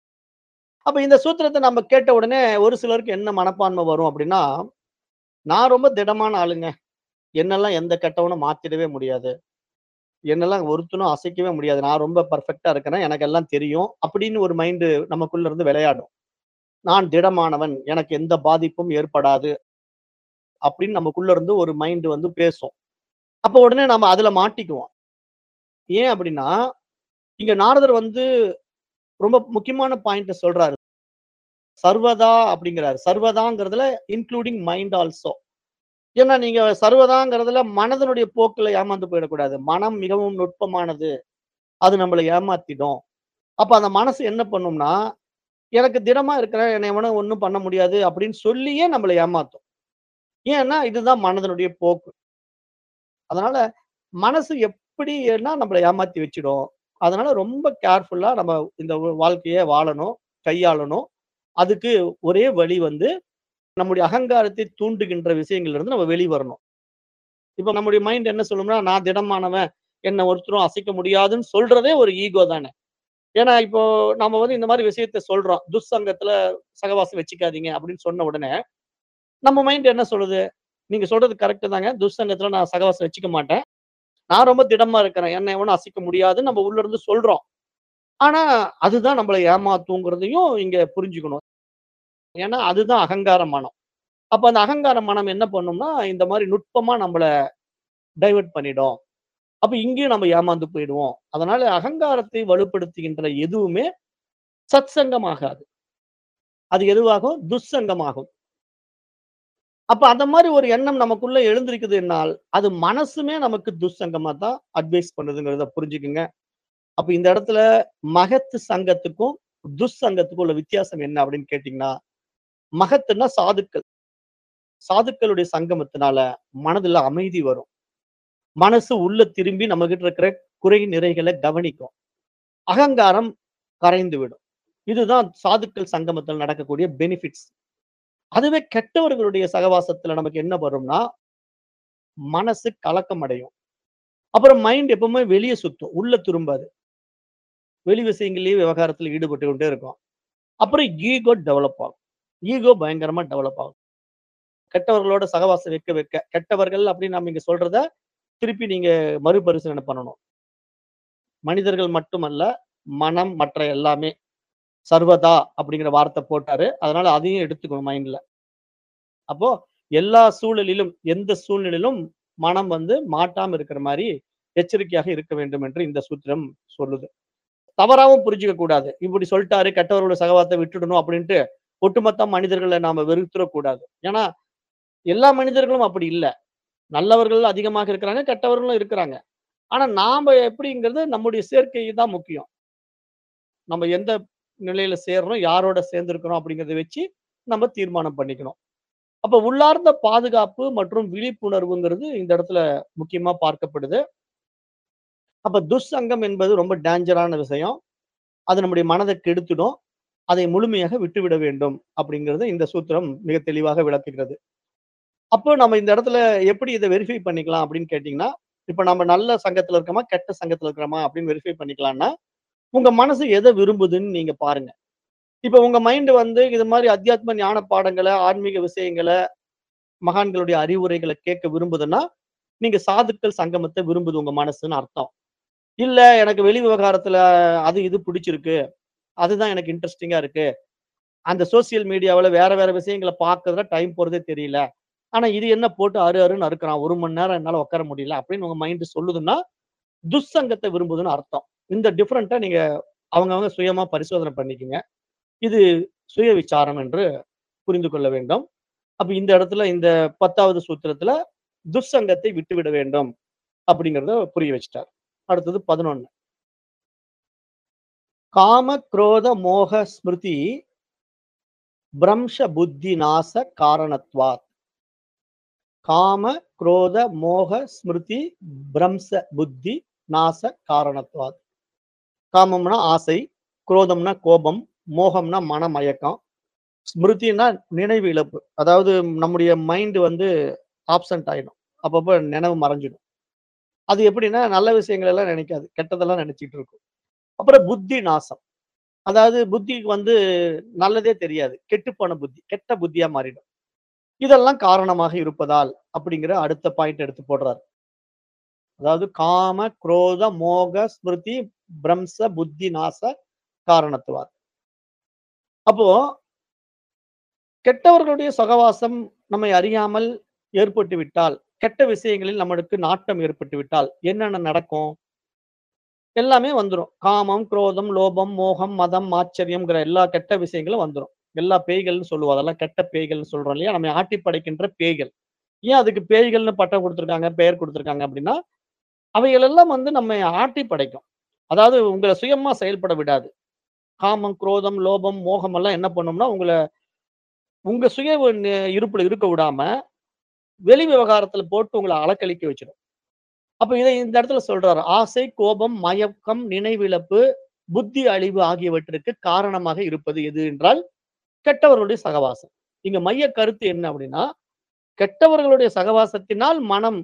அப்ப இந்த சூத்திரத்த நம்ம கேட்ட உடனே ஒரு சிலருக்கு என்ன மனப்பான்மை வரும் அப்படின்னா, நான் ரொம்ப திடமான ஆளுங்க. என்னெல்லாம் எந்த கெட்டவனும் மாத்திடவே முடியாது. என்னெல்லாம் ஒருத்தனும் அசைக்கவே முடியாது. நான் ரொம்ப பெர்ஃபெக்ட்டா இருக்கிறேன். எனக்கு எல்லாம் தெரியும். அப்படின்னு ஒரு மைண்ட் நமக்குள்ள இருந்து விளையாடும். நான் திடமானவன். எனக்கு எந்த பாதிப்பும் ஏற்படாது. அப்படின்னு நமக்குள்ள இருந்து ஒரு மைண்ட் வந்து பேசும். அப்ப உடனே நம்ம அதுல மாட்டிக்குவோம். ஏன் அப்படின்னா, இங்க நாரதர் வந்து ரொம்ப முக்கியமான பாயிண்ட்ட சொல்றாரு. சர்வதா அப்படிங்கிறாரு. சர்வதாங்கிறதுல இன்க்ளூடிங் மைண்ட் ஆல்சோ. ஏன்னா நீங்க சர்வதாங்கிறதுல மனதனுடைய போக்குல ஏமாந்து போயிடக்கூடாது. மனம் மிகவும் நுட்பமானது. அது நம்மள ஏமாத்திடும். அப்ப அந்த மனசு என்ன பண்ணும்னா, எனக்கு திடமா இருக்கிறேன். என்னை எவனும் ஒண்ணும் பண்ண முடியாது அப்படின்னு சொல்லியே நம்மள ஏமாத்தும். ஏன்னா இதுதான் மனதனுடைய போக்கு. அதனால மனசு எப்படின்னா நம்மள ஏமாத்தி வச்சுடும். அதனால ரொம்ப கேர்ஃபுல்லா நம்ம இந்த வாழ்க்கைய வாழணும், கையாளணும். அதுக்கு ஒரே வழி வந்து நம்முடைய அகங்காரத்தை தூண்டுகின்ற விஷயங்கள்ல இருந்து நம்ம வெளி வரணும். இப்ப நம்முடைய மைண்ட் என்ன சொல்லும்னா, நான் திடமானவன். என்ன ஒருத்தரும் அசைக்க முடியாதுன்னு சொல்றதே ஒரு ஈகோ தானே. ஏன்னா இப்போ நம்ம வந்து இந்த மாரி விஷயத்த சொல்றோம். துஷ்சங்கத்துல சகவாசம் வச்சுக்காதீங்க அப்படின்னு சொன்ன உடனே, நம்ம மைண்ட் என்ன சொல்லுது? நீங்க சொல்றது கரெக்ட் தாங்க. துஷ்சங்கத்துல நான் சகவாசம் வச்சுக்க மாட்டேன். நான் ரொம்ப திடமா இருக்கிறேன். என்ன எவனும் அசைக்க முடியாதுன்னு நம்ம உள்ள இருந்து சொல்றோம். ஆனா, அதுதான் நம்மள ஏமாத்துங்கிறதையும் இங்க புரிஞ்சுக்கணும். ஏன்னா, அதுதான் அகங்கார மனம். அப்ப அந்த அகங்கார மனம் என்ன பண்ணும்னா, இந்த மாரி நுட்பமா நம்மள டைவர்ட் பண்ணிடும். அப்ப இங்கேயும் நம்ம ஏமாந்து போயிடுவோம். அதனால அகங்காரத்தை வலுப்படுத்துகின்ற எதுவுமே சத்சங்கம் ஆகாது. அது எதுவாகும்? துஷ்சங்கமாகும். அப்ப அந்த மாரி ஒரு எண்ணம் நமக்குள்ள எழுந்திருக்குதுன்னால், அது மனசுமே நமக்கு துஷ்சங்கமா தான் அட்வைஸ் பண்ணுதுங்கிறத புரிஞ்சுக்குங்க. அப்ப இந்த இடத்துல மகத்து சங்கத்துக்கும், துஷ்சங்கத்துக்கும் உள்ள வித்தியாசம் என்ன அப்படின்னு கேட்டீங்கன்னா, மகத்துன்னா சாதுக்கள். சாதுக்களுடைய சங்கமத்தினால மனதுல அமைதி வரும். மனசு உள்ள திரும்பி நம்மகிட்ட இருக்கிற குறை நிறைகளை கவனிக்கும். அகங்காரம் கரைந்து விடும். இதுதான் சாதுக்கள் சங்கமத்தில் நடக்கக்கூடிய பெனிஃபிட்ஸ். அதுவே கெட்டவர்களுடைய சகவாசத்துல நமக்கு என்ன வரும்னா, மனசு கலக்கம் அடையும். அப்புறம் மைண்ட் எப்பவுமே வெளிய சுத்தும். உள்ள திரும்பாது. வெளி விஷயங்கள்லயே விவகாரத்துல ஈடுபட்டு கொண்டே இருக்கும். அப்புறம் ஈகோ டெவலப் ஆகும். ஈகோ பயங்கரமா டெவலப் ஆகும். கெட்டவர்களோட சகவாசம் வைக்க வைக்க கெட்டவர்கள் அப்படின்னு நம்ம இங்க சொல்றத திருப்பி நீங்க மறுபரிசீலனை பண்ணணும். மனிதர்கள் மட்டுமல்ல, மனம் மற்ற எல்லாமே. சர்வதா அப்படிங்கிற வார்த்தை போட்டாரு. அதனால அதையும் எடுத்துக்கணும் மைண்ட்ல. அப்போ எல்லா சூழலிலும், எந்த சூழ்நிலையிலும் மனம் வந்து மாட்டாம இருக்கிற மாரி எச்சரிக்கையாக இருக்க வேண்டும் என்று இந்த சூத்திரம் சொல்லுது. தவறாவும் புரிஞ்சுக்க கூடாது. இப்படி சொல்ட்டாரு, கெட்டவர்களோட சகவாசத்த விட்டுடணும் அப்படின்ட்டு ஒட்டுமொத்த மனிதர்கள நாம வெறுத்துறக் கூடாது. ஏன்னா, எல்லா மனிதர்களும் அப்படி இல்ல. நல்லவர்கள் அதிகமாக இருக்கிறாங்க, கெட்டவர்களும் இருக்கிறாங்க. ஆனா நாம எப்படிங்கிறது நம்முடைய சேர்க்கை தான் முக்கியம். நம்ம எந்த நிலையில சேர்றோம், யாரோட சேர்ந்திருக்கிறோம் அப்படிங்கிறத வச்சு நம்ம தீர்மானம் பண்ணிக்கணும். அப்ப உள்ளார்ந்த பாதுகாப்பு மற்றும் விழிப்புணர்வுங்கிறது இந்த இடத்துல முக்கியமா பார்க்கப்படுது. அப்ப துஷ்சங்கம் என்பது ரொம்ப டேஞ்சரான விஷயம். அது நம்முடைய மனத கெடுத்துடும். அதை முழுமையாக விட்டுவிட வேண்டும் அப்படிங்கிறத இந்த சூத்திரம் மிக தெளிவாக விளக்குகிறது. அப்போ நம்ம இந்த இடத்துல எப்படி இத வெரிஃபை பண்ணிக்கலாம் அப்படின்னு கேட்டீங்கன்னா, இப்ப நம்ம நல்ல சங்கத்துல இருக்கோமா, கெட்ட சங்கத்துல இருக்கிறோமா அப்படின்னு வெரிஃபை பண்ணிக்கலாம்னா, உங்க மனசு எத விரும்புதுன்னு நீங்க பாருங்க. இப்ப உங்க மைண்ட் வந்து இது மாரி அத்தியாத்ம ஞான பாடங்கள, ஆன்மீக விஷயங்கள, மகான்களுடைய அறிவுரைகள கேட்க விரும்புதுன்னா, நீங்க சாதுக்கள் சங்கமத்த விரும்புது உங்க மனசுன்னு அர்த்தம். இல்ல எனக்கு வெளி விவகாரத்துல அது இது பிடிச்சிருக்கு. அதுதான் எனக்கு இன்ட்ரஸ்டிங்கா இருக்கு. அந்த சோசியல் மீடியாவுல வேற வேற விஷயங்கள பார்க்கறதுல டைம் போறதே தெரியல. ஆனா இது என்ன போட்டு அரு அருன்னு அறுக்குறான். ஒரு மணி நேரம் என்னால உட்கார முடியல அப்படின்னு உங்க மைண்ட் சொல்லுதுன்னா, துஷ்சங்கத்த விரும்புதுன்னு அர்த்தம். இந்த டிஃபரண்ட்ட நீங்க அவங்கவங்க சுயமா பரிசோதனை பண்ணிக்கங்க. இது சுய விசாரம் என்று புரிந்து கொள்ள வேண்டும். அப்ப இந்த இடத்துல இந்த பத்தாவது சூத்திரத்துல துஷ்சங்கத்தை விட்டுவிட வேண்டும் அப்படிங்கிறத புரிய வச்சுட்டார். அடுத்தது பதினொன்று. காம, குரோத, மோக, ஸ்மிருதி, பிரம்ஷ புத்தி நாச காரணத்வாத். காம, குரோத, மோக, ஸ்மிருதி, பிரம்ச புத்தி நாச காரணத்வாத். காமம்னா ஆசை, குரோதம்னா கோபம், மோகம்னா மனமயக்கம், ஸ்மிருதினா நினைவு இழப்பு. அதாவது நம்முடைய மைண்ட் வந்து ஆப்சென்ட் ஆயிடும். அப்பப்ப நினைவு மறைஞ்சிடும். அது எப்படின்னா நல்ல விஷயங்கள் எல்லாம் நினைக்காது. கெட்டதெல்லாம் நினைச்சுட்டு இருக்கும். அப்புறம் புத்தி நாசம். அதாவது புத்திக்கு வந்து நல்லதே தெரியாது. கெட்டுப்போன புத்தி. கெட்ட புத்தியா மாறிடும். இதெல்லாம் காரணமாக இருப்பதால் அப்படிங்கிற அடுத்த பாயிண்ட் எடுத்து போடுறாரு. அதாவது காம, குரோத, மோக, ஸ்மிருதி, பிரம்ச புத்தி நாச காரணத்துவார். அப்போ கெட்டவர்களுடைய சகவாசம் நம்மை அறியாமல் ஏற்பட்டு விட்டால், கெட்ட விஷயங்களில் நம்மளுக்கு நாட்டம் ஏற்பட்டு விட்டால் என்னென்ன நடக்கும்? எல்லாமே வந்துரும். காமம், குரோதம், லோபம், மோகம், மதம், ஆச்சரியம்ங்கிற எல்லா கெட்ட விஷயங்களும் வந்துரும். எல்லா பேய்கள்னு சொல்லுவோம். அதெல்லாம் கெட்ட பேய்கள்னு சொல்றோம் இல்லையா? நம்மை ஆட்டி படைக்கின்ற பேய்கள். ஏன் அதுக்கு பேய்கள்னு பட்டம் குடுத்துருக்காங்க, பெயர் குடுத்துருக்காங்க அப்படின்னா, அவைகள் எல்லாம் வந்து நம்மை ஆட்டி படைக்கும். அதாவது உங்கள சுயமா செயல்பட விடாது. காமம், குரோதம், லோபம், மோகம் எல்லாம் என்ன பண்ணும்னா, உங்கள உங்க சுய ந இருப்புல இருக்க விடாம, வெளி விவகாரத்துல போட்டு உங்கள அலக்களிக்க வச்சுடும். அப்ப இதை இந்த இடத்துல சொல்றாரு. ஆசை, கோபம், மயக்கம், நினைவிழப்பு, புத்தி அழிவு ஆகியவற்றிற்கு காரணமாக இருப்பது எது என்றால், கெட்டவர்களுடைய சகவாசம். இங்க மைய கருத்து என்ன அப்படின்னா, கெட்டவர்களுடைய சகவாசத்தினால் மனம்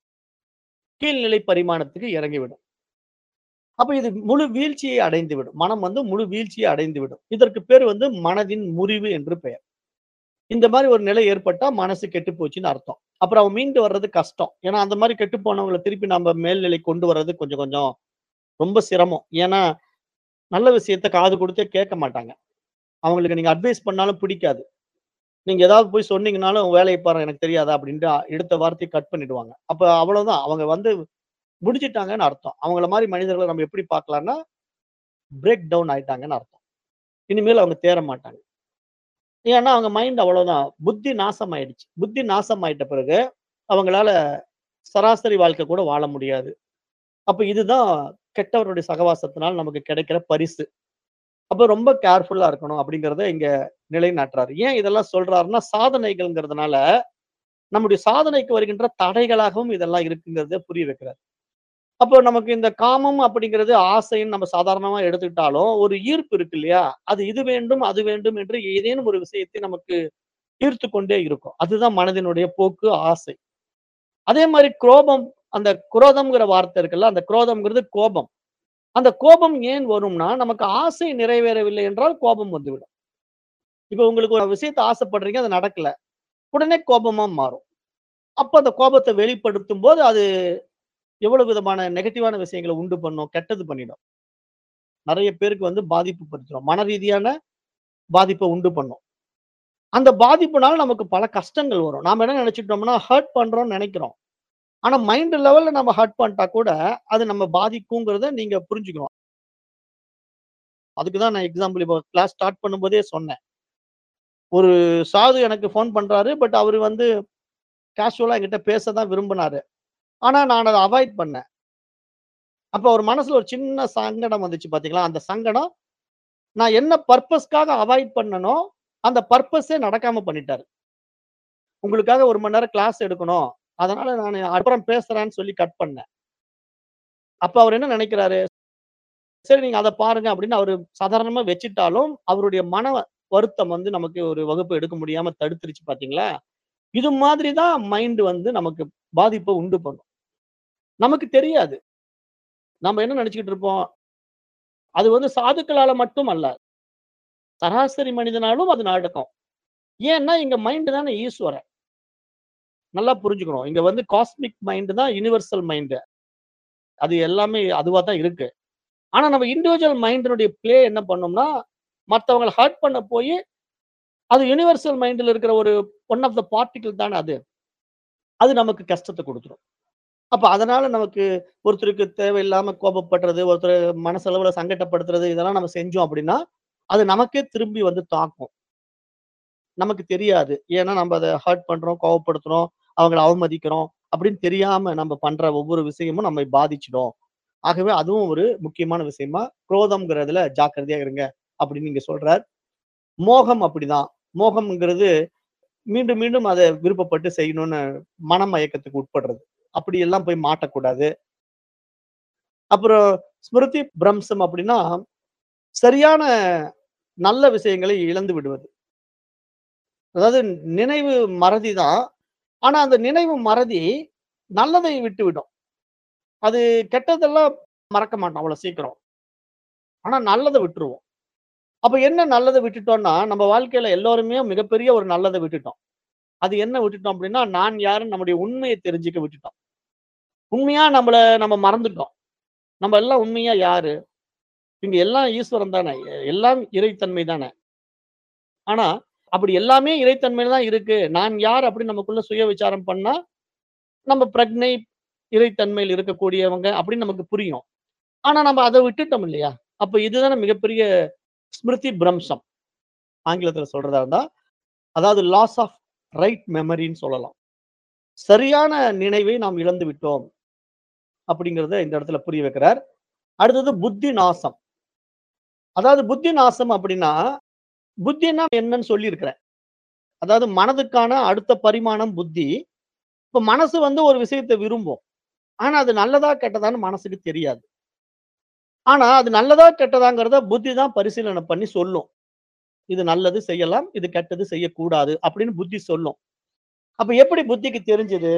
கீழ்நிலை பரிமாணத்துக்கு இறங்கிவிடும். அப்ப இது முழு வீழ்ச்சியை அடைந்துவிடும். மனம் வந்து முழு வீழ்ச்சியை அடைந்துவிடும். இதற்கு பேர் வந்து மனதின் முறிவு என்று பெயர். இந்த மாரி ஒரு நிலை ஏற்பட்டா மனசு கெட்டுப் போச்சுன்னு அர்த்தம். அப்புறம் அவன் மீண்டு வர்றது கஷ்டம். ஏன்னா அந்த மாரி கெட்டுப் போனவங்கள திருப்பி நம்ம மேல்நிலை கொண்டு வர்றது கொஞ்சம் கொஞ்சம் ரொம்ப சிரமம். ஏன்னா நல்ல விஷயத்த காது குடுத்தே கேட்க மாட்டாங்க. அவங்களுக்கு நீங்க அட்வைஸ் பண்ணாலும் பிடிக்காது. நீங்க ஏதாவது போய் சொன்னீங்கன்னாலும், "வேலைய பாரு எனக்கு தெரியாதா?" அப்படின்ட்டு எடுத்த வார்த்தைய கட் பண்ணிடுவாங்க. அப்ப அவ்வளவுதான். அவங்க வந்து முடிஞ்சுட்டாங்கன்னு அர்த்தம். அவங்கள மாரி மனிதர்கள நம்ம எப்படி பார்க்கலாம்னா, பிரேக் டவுன் ஆயிட்டாங்கன்னு அர்த்தம். இனிமேல் அவங்க தேற மாட்டாங்க. ஏன்னா அவங்க மைண்ட் அவ்வளவுதான். புத்தி நாசமாயிடுச்சு. புத்தி நாசமாயிட்ட பிறகு அவங்களால சராசரி வாழ்க்கை கூட வாழ முடியாது. அப்ப இதுதான் கெட்டவருடைய சகவாசத்தினால் நமக்கு கிடைக்கிற பரிசு. அப்ப ரொம்ப கேர்ஃபுல்லா இருக்கணும் அப்படிங்கிறத இங்க நிலைநாட்டுறாரு. ஏன் இதெல்லாம் சொல்றாருன்னா, சாதனைகள்ங்கிறதுனால நம்முடைய சாதனைக்கு வருகின்ற தடைகளாகவும் இதெல்லாம் இருக்குங்கிறத புரிய வைக்கிறார். அப்போ நமக்கு இந்த காமம் அப்படிங்கிறது ஆசைன்னு நம்ம சாதாரணமா எடுத்துக்கிட்டாலும், ஒரு ஈர்ப்பு இருக்கு இல்லையா? அது இது வேண்டும், அது வேண்டும் என்று ஏதேனும் ஒரு விஷயத்தை நமக்கு ஈர்த்துக் கொண்டே இருக்கும். அதுதான் மனதினுடைய போக்கு, ஆசை. அதே மாரி குரோபம் அந்த குரோதம்ங்கிற வார்த்தை இருக்குல்ல, அந்த குரோதம்ங்கிறது கோபம். அந்த கோபம் ஏன் வரும்னா, நமக்கு ஆசை நிறைவேறவில்லை என்றால் கோபம் வந்துவிடும். இப்ப உங்களுக்கு ஒரு விஷயத்த ஆசைப்படுறீங்க, அது நடக்கல. உடனே கோபமா மாறும். அப்ப அந்த கோபத்த வெளிப்படுத்தும்போது, அது எவ்வளவு விதமான நெகட்டிவான விஷயங்கள உண்டு பண்ணும், கெட்டது பண்ணிடும். நெறைய பேருக்கு வந்து பாதிப்பு படுத்துரும். மன ரீதியான பாதிப்ப உண்டு பண்ணும். அந்த பாதிப்புனால நமக்கு பல கஷ்டங்கள் வரும். நாம என்ன நெனச்சுட்டோம்னா, ஹர்ட் பண்றோம்னு நெனைக்கிறோம். ஆனா மைண்ட் லெவல்ல நம்ம ஹர்ட் பண்ணிட்டா கூட, அது நம்ம பாதிக்குங்கிறத நீங்க புரிஞ்சுக்கணும். அதுக்கு தான் நான் எக்ஸாம்பிள் இப்போ கிளாஸ் ஸ்டார்ட் பண்ணும்போதே சொன்னேன். ஒரு சாது எனக்கு ஃபோன் பண்றாரு. பட் அவரு வந்து கேஷுவலா என்கிட்ட பேச தான் விரும்பினாரு. ஆனா நான் அத அவாய்ட் பண்ணேன். அப்ப அவர் மனசுல ஒரு சின்ன சங்கடம் வந்துச்சு பாத்தீங்களா? அந்த சங்கடம் நான் என்ன பர்ப்பஸ்க்காக அவாய்ட் பண்ணனோ, அந்த பர்ப்பஸே நடக்காம பண்ணிட்டாரு. உங்களுக்காக ஒரு மணி நேரம் கிளாஸ் எடுக்கணும். அதனால நானு அப்புறம் பேசுறேன்னு சொல்லி கட் பண்ணேன். அப்ப அவரு என்ன நெனைக்கிறாரு? சரி நீங்க அத பாருங்க அப்படின்னு அவரு சாதாரணமா வச்சுட்டாலும், அவருடைய மன வருத்தம் வந்து நமக்கு ஒரு வகுப்பு எடுக்க முடியாம தடுத்துருச்சு பாத்தீங்களா? இது மாதிரி தான் மைண்ட் வந்து நமக்கு பாதிப்ப உண்டு பண்ணும். நமக்கு தெரியாது. நம்ம என்ன நெனச்சுக்கிட்டு இருப்போம், அது வந்து சாதுக்களால மட்டும் அல்ல. சராசரி மனிதனாலும் அது நடக்கும். ஏன்னா, இங்க மைண்ட் தானே ஈஸ்வரன். நல்லா புரிஞ்சுக்கணும். இங்க வந்து காஸ்மிக் மைண்ட் தான் யுனிவர்சல் மைண்ட். அது எல்லாமே அதுவா தான் இருக்கு. ஆனா நம்ம இண்டிவிஜுவல் மைண்டினுடைய பிளே என்ன பண்ணும்னா, மத்தவங்கள ஹர்ட் பண்ண போயி, அது யுனிவர்சல் மைண்ட்ல இருக்கிற ஒரு ஒன் ஆஃப் த பார்ட்டிகிள் தானே அது. அது நமக்கு கஷ்டத்த குடுத்துரும். அப்ப அதனால நமக்கு ஒருத்தருக்கு தேவையில்லாம கோபப்படுறது, ஒருத்தர மனசளவுல சங்கட்டப்படுத்துறது, இதெல்லாம் நம்ம செஞ்சோம் அப்படின்னா, அது நமக்கே திரும்பி வந்து தாக்கும். நமக்கு தெரியாது. ஏன்னா நம்ம அத ஹர்ட் பண்றோம், கோவப்படுத்துறோம், அவங்கள அவமதிக்கிறோம் அப்படின்னு தெரியாம நம்ம பண்ற ஒவ்வொரு விஷயமும் நம்மை பாதிச்சிடும். ஆகவே அதுவும் ஒரு முக்கியமான விஷயமா, குரோதம்ங்கிறதுல ஜாக்கிரதையா இருங்க அப்படின்னு இங்க சொல்றார். மோகம் அப்படிதான். மோகம்ங்கிறது மீண்டும், மீண்டும் அத விருப்பப்பட்டு செய்யணும்னு மனமயக்கத்துக்கு உட்படுறது. அப்படியெல்லாம் போய் மாட்டக்கூடாது. அப்புறம் ஸ்மிருதி பிரம்சம் அப்படின்னா, சரியான நல்ல விஷயங்களை இழந்து விடுவது. அதாவது நினைவு மறதி தான். ஆனா அந்த நினைவு மறதி நல்லதை விட்டுவிடும். அது கெட்டதெல்லாம் மறக்க மாட்டோம் அவ்வளவு சீக்கிரம். ஆனா நல்லத விட்டுருவோம். அப்ப என்ன நல்லத விட்டுட்டோம்னா, நம்ம வாழ்க்கையில எல்லோருமே மிகப்பெரிய ஒரு நல்லத விட்டுட்டோம். அது என்ன விட்டுட்டோம் அப்படின்னா, நான் யாருன்னு நம்முடைய உண்மைய தெரிஞ்சுக்க விட்டுட்டோம். உண்மையா நம்மள நம்ம மறந்துட்டோம். நம்ம எல்லாம் உண்மையா யாரு? இங்க எல்லாம் ஈஸ்வரன் தானே. எ- எல்லாம் இறைத்தன்மை தானே. ஆனா, அப்படி எல்லாமே இறைத்தன்மையில தான் இருக்கு. நான் யார் அப்படின்னு நமக்குள்ள சுய விசாரம் பண்ணா, நம்ம பிரக்ஞை, இறைத்தன்மையில் இருக்கக்கூடியவங்க அப்படின்னு நமக்கு புரியும். ஆனா நம்ம அத விட்டுட்டோம் இல்லையா? அப்ப இதுதானே மிகப்பெரிய ஸ்மிருதி பிரம்சம். ஆங்கிலத்துல சொல்றதா இருந்தா, அதாவது லாஸ் ஆஃப் ரைட் மெமரின்னு சொல்லலாம். சரியான நினைவை நாம் இழந்து விட்டோம் அப்படிங்கிறத இந்த இடத்துல புரிய வைக்கிறார். அடுத்தது புத்தி நாசம். அதாவது புத்தி நாசம் அப்படின்னா, புத்தின்னா என்னன்னு சொல்லியிருக்கிறேன். அதாவது மனதுக்கான அடுத்த பரிமாணம் புத்தி. இப்ப மனசு வந்து ஒரு விஷயத்த விரும்பும். ஆனா அது நல்லதா, கெட்டதான்னு மனசுக்கு தெரியாது. ஆனா அது நல்லதா, கெட்டதாங்கிறத புத்தி தான் பரிசீலனை பண்ணி சொல்லும். இது நல்லது செய்யலாம், இது கெட்டது செய்யக்கூடாது அப்படின்னு புத்தி சொல்லும். அப்ப எப்படி புத்திக்கு தெரிஞ்சது?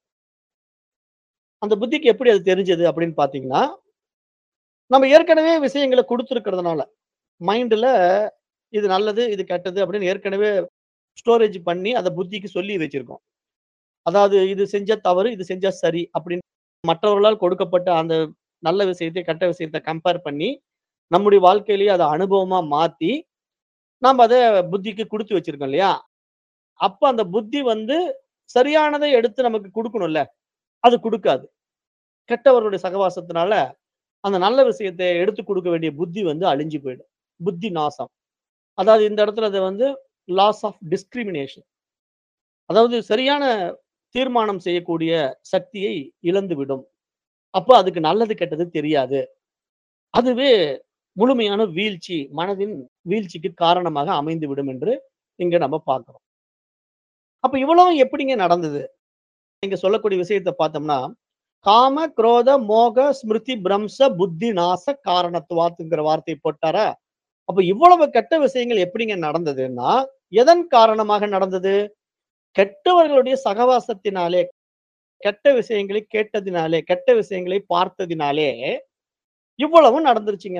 அந்த புத்திக்கு எப்படி அது தெரிஞ்சது அப்படின்னு பார்த்தீங்கன்னா, நம்ம ஏற்கனவே விஷயங்கள குடுத்திருக்கிறதுனால, மைண்ட்ல இது நல்லது, இது கெட்டது அப்படின்னு ஏற்கனவே ஸ்டோரேஜ் பண்ணி அத புத்திக்கு சொல்லி வச்சிருக்கோம். அதாவது இது செஞ்சா தவறு, இது செஞ்சா சரி அப்படின்னு மற்றவர்களால் கொடுக்கப்பட்ட அந்த நல்ல விஷயத்தை, கெட்ட விஷயத்த கம்பேர் பண்ணி, நம்முடைய வாழ்க்கையிலேயே அத அனுபவமா மாத்தி, நாம அத புத்திக்கு குடுத்து வச்சிருக்கோம் இல்லையா? அப்ப அந்த புத்தி வந்து சரியானதை எடுத்து நமக்கு குடுக்கணும்ல. அது குடுக்காது. கெட்டவர்களுடைய சகவாசத்தினால, அந்த நல்ல விஷயத்த எடுத்து குடுக்க வேண்டிய புத்தி வந்து அழிஞ்சு போயிடும். புத்தி நாசம். அதாவது இந்த இடத்துல அது வந்து லாஸ் ஆஃப் டிஸ்கிரிமினேஷன். அதாவது சரியான தீர்மானம் செய்யக்கூடிய சக்தியை இழந்துவிடும். அப்ப அதுக்கு நல்லது, கெட்டது தெரியாது. அதுவே முழுமையான வீழ்ச்சி, மனதின் வீழ்ச்சிக்கு காரணமாக அமைந்துவிடும் என்று இங்க நம்ம பார்க்கிறோம். அப்ப இவ்வளவும் எப்படிங்க நடந்தது? நீங்க சொல்லக்கூடிய விஷயத்த பார்த்தோம்னா, காம, குரோத, மோக, ஸ்மிருதி, பிரம்ச, புத்தி நாச காரணத்துவாத்துங்கிற வார்த்தையை போட்டாரா? அப்ப இவ்வளவு கெட்ட விஷயங்கள் எப்படிங்க நடந்ததுன்னா, எதன் காரணமாக நடந்தது? கெட்டவர்களுடைய சகவாசத்தினாலே, கெட்ட விஷயங்களை கேட்டதினாலே, கெட்ட விஷயங்களை பார்த்ததினாலே இவ்வளவும் நடந்துருச்சுங்க.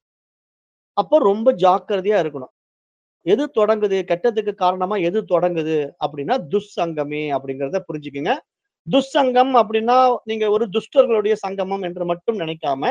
அப்போ ரொம்ப ஜாக்கிரதையா இருக்கணும். எது தொடங்குது? கெட்டதுக்கு காரணமா எது தொடங்குது? அப்படின்னா, துஷ்சங்கமே அப்படிங்கிறத புரிஞ்சுக்கங்க. துஷ்சங்கம் அப்படின்னா, நீங்க ஒரு துஷ்டர்களுடைய சங்கமம் என்று மட்டும் நினைக்காம,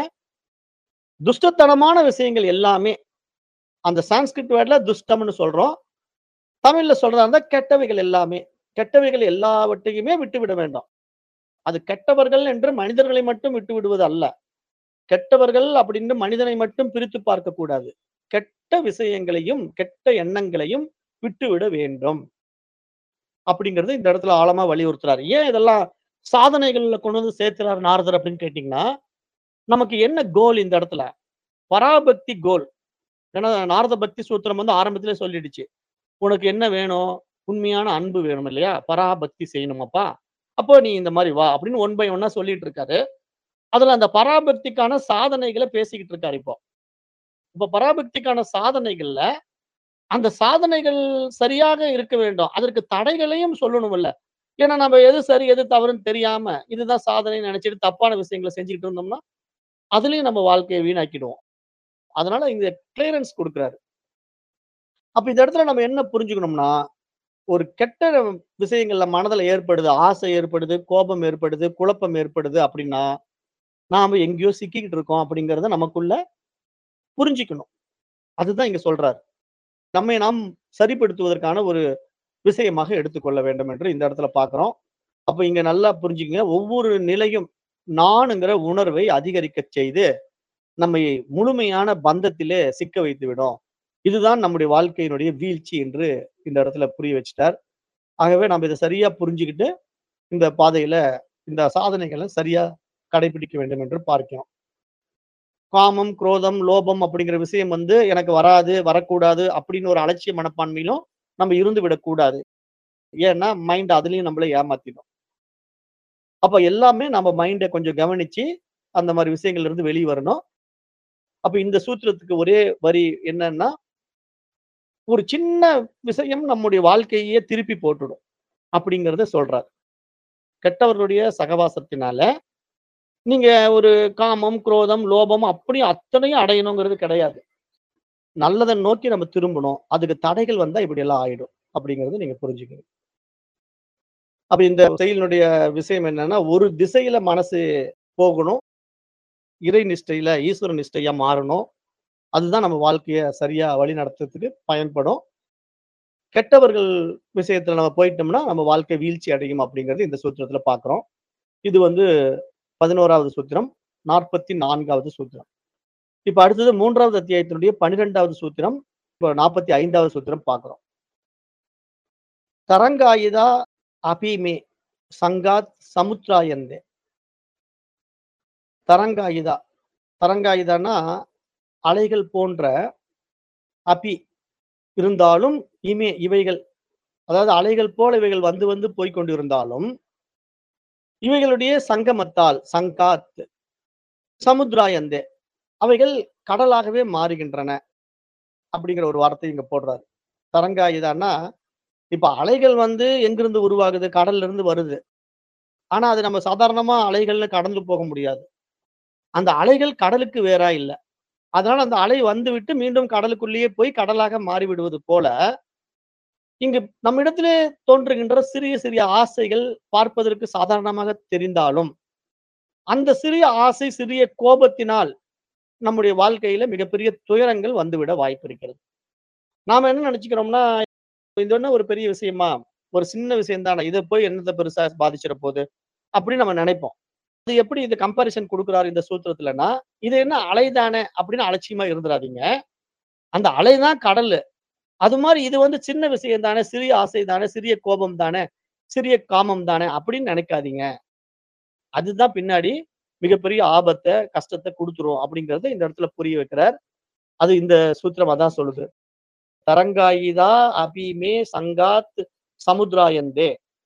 துஷ்டத்தனமான விஷயங்கள் எல்லாமே, அந்த சான்ஸ்கிரிட் வேர்ட்ல துஷ்டம்னு சொல்றோம். தமிழ்ல சொல்றதா இருந்தா கெட்டவைகள் எல்லாமே. கெட்டவைகள் எல்லாவற்றையுமே விட்டுவிட வேண்டும். அது கெட்டவர்கள் என்று மனிதர்களை மட்டும் விட்டு விடுவது அல்ல. கெட்டவர்கள் அப்படின்னு மனிதனை மட்டும் பிரித்து பார்க்கக் கூடாது. கெட்ட விஷயங்களையும், கெட்ட எண்ணங்களையும் விட்டுவிட வேண்டும். அப்படிங்கிறது இந்த இடத்துல ஆழமா வலியுறுத்துறாரு. ஏன் இதெல்லாம் சாதனைகள்ல கொண்டு வந்து சேர்க்கிறார் நாரதர் அப்படின்னு கேட்டீங்கன்னா, நமக்கு என்ன கோல் இந்த இடத்துல? பராபக்தி கோல். ஏன்னா நாரத பக்தி சூத்திரம் வந்து ஆரம்பத்திலே சொல்லிடுச்சு. உனக்கு என்ன வேணும்? உண்மையான அன்பு வேணும் இல்லையா? பராபக்தி செய்யணுமப்பா. அப்போ நீ இந்த மாரி வா அப்படின்னு ஒன் பை ஒன்னா சொல்லிட்டு இருக்காரு. அதுல அந்த பராபக்திக்கான சாதனைகள பேசிக்கிட்டு இருக்காரு இப்போ. இப்ப பராபக்திக்கான சாதனைகள்ல, அந்த சாதனைகள் சரியாக இருக்க வேண்டும். அதற்கு தடைகளையும் சொல்லணும்ல. ஏன்னா நம்ம எது சரி, எது தவறுன்னு தெரியாம, இதுதான் சாதனைன்னு நெனச்சுட்டு தப்பான விஷயங்கள செஞ்சுகிட்டு இருந்தோம்னா, அதுலயும் நம்ம வாழ்க்கைய வீணாக்கிடுவோம். அதனால இங்க கிளியரன்ஸ் குடுக்குறாரு. அப்ப இந்த இடத்துல நம்ம என்ன புரிஞ்சுக்கணும்னா, ஒரு கெட்ட விஷயங்கள்ல மனதுல ஏற்படுது, ஆசை ஏற்படுது, கோபம் ஏற்படுது, குழப்பம் ஏற்படுது அப்படின்னா, நாம எங்கேயோ சிக்கிக்கிட்டு இருக்கோம் அப்படிங்கிறத நமக்குள்ள புரிஞ்சுக்கணும். அதுதான் இங்க சொல்றாரு. நம்மை நாம் சரிப்படுத்துவதற்கான ஒரு விஷயமாக எடுத்துக்கொள்ள வேண்டும் என்று இந்த இடத்துல பார்க்கிறோம். அப்ப இங்க நல்லா புரிஞ்சுக்கங்க. ஒவ்வொரு நிலையும் நானுங்கிற உணர்வை அதிகரிக்கச் செய்து, நம்மை முழுமையான பந்தத்திலே சிக்க வைத்து விடும். இதுதான் நம்முடைய வாழ்க்கையினுடைய வீழ்ச்சி என்று இந்த இடத்துல புரிய வச்சுட்டார். ஆகவே நம்ம இத சரியா புரிஞ்சுகிட்டு, இந்த பாதையில இந்த சாதனைகள சரியா கடைபிடிக்க வேண்டும் என்று பார்க்கிறோம். காமம், குரோதம், லோபம் அப்படிங்கிற விஷயம் வந்து எனக்கு வராது, வரக்கூடாது அப்படின்னு ஒரு அலட்சிய மனப்பான்மையிலும் நம்ம இருந்து விடக்கூடாது. ஏன்னா, மைண்ட் அதுலயும் நம்மள ஏமாத்திடும். அப்ப எல்லாமே நம்ம மைண்ட கொஞ்சம் கவனிச்சு, அந்த மாரி விஷயங்கள்ல இருந்து வெளிய வரணும். அப்ப இந்த சூத்திரத்துக்கு ஒரே வரி என்னன்னா, ஒரு சின்ன விஷயம் நம்முடைய வாழ்க்கையே திருப்பி போட்டுடும். அப்படிங்கிறத சொல்றார். கெட்டவர்களுடைய சகவாசத்தினால, நீங்க ஒரு காமம், குரோதம், லோபம் அப்படி அத்தனையும் அடையணுங்கிறது கிடையாது. நல்லத நோக்கி நம்ம திரும்பணும். அதுக்கு தடைகள் வந்தா இப்படியெல்லாம் ஆயிடும். அப்படிங்கிறத நீங்க புரிஞ்சுக்கணும். அப்ப இந்த செயலினுடைய விஷயம் என்னன்னா, ஒரு திசையில மனசு போகணும். இறை நிஷ்டையில, ஈஸ்வர நிஷ்டையா மாறணும். அதுதான் நம்ம வாழ்க்கைய சரியா வழிநடத்துறதுக்கு பயன்படும். கெட்டவர்கள் விஷயத்துல நம்ம போயிட்டோம்னா, நம்ம வாழ்க்கை வீழ்ச்சி அடையும் அப்படிங்கிறது இந்த சூத்திரத்துல பார்க்கிறோம். இது வந்து பதினொன்றாவது சூத்திரம், நாற்பத்தி நான்காவது சூத்திரம். இப்ப அடுத்தது மூன்றாவது அத்தியாயத்தினுடைய பன்னிரண்டாவது சூத்திரம், இப்ப நாற்பத்தி ஐந்தாவது சூத்திரம் பார்க்கிறோம். தரங்காயிதா அபிமே சங்காத் சமுத்ராயந்தே. தரங்காயிதா. தரங்காயிதான்னா, அலைகள் போன்ற அபி இருந்தாலும், இமே இவைகள் அதாவது அலைகள் போல இவைகள் வந்து வந்து போய்க் கொண்டிருந்தாலும், இவைகளுடைய சங்கமத்தால் சங்காத் சமுத்ராயந்தே அவைகள் கடலாகவே மாறுகின்றன. அப்படிங்கிற ஒரு வார்த்தை இங்க போடுறாரு. தரங்காயிதான்னா, இப்ப அலைகள் வந்து எங்கிருந்து உருவாகுது? கடல்ல இருந்து வருது. ஆனா, அது நம்ம சாதாரணமா அலைகள்னு கடந்து போக முடியாது. அந்த அலைகள் கடலுக்கு வேறா இல்ல. அதனால அந்த அலை வந்துவிட்டு மீண்டும் கடலுக்குள்ளேயே போய் கடலாக மாறிவிடுவது போல, இங்கு நம்மிடத்திலே தோன்றுகின்ற சிறிய சிறிய ஆசைகள் பார்ப்பதற்கு சாதாரணமாக தெரிந்தாலும், அந்த சிறிய ஆசை, சிறிய கோபத்தினால் நம்முடைய வாழ்க்கையில மிகப்பெரிய துயரங்கள் வந்துவிட வாய்ப்பு இருக்கிறது. நாம என்ன நெனச்சுக்கிறோம்னா, இது என்ன ஒரு பெரிய விஷயமா? ஒரு சின்ன விஷயம் தானே. இத போய் என்னத்த பெருசா பாதிச்சிட போது? அப்படின்னு நம்ம நெனைப்போம். அது எப்படி இது கம்பேரிசன் குடுக்குறாரு இந்த சூத்திரத்துலன்னா, இது என்ன அலை தானே அப்படின்னு அலட்சியமா இருந்துறாதீங்க. அந்த அலை தான் கடலு. அது மாரி இது வந்து சின்ன விஷயம் தானே, சிறிய ஆசை தானே, சிறிய கோபம் தானே, சிறிய காமம் தானே அப்படின்னு நெனைக்காதீங்க. அதுதான் பின்னாடி மிகப்பெரிய ஆபத்த, கஷ்டத்த குடுத்துரும் அப்படிங்கிறத இந்த இடத்துல புரிய வைக்கிறார். அது இந்த சூத்திரம் அதான் சொல்லுது. தரங்காயிதா அபிமே சங்காத் சமுத்ராயந்தே.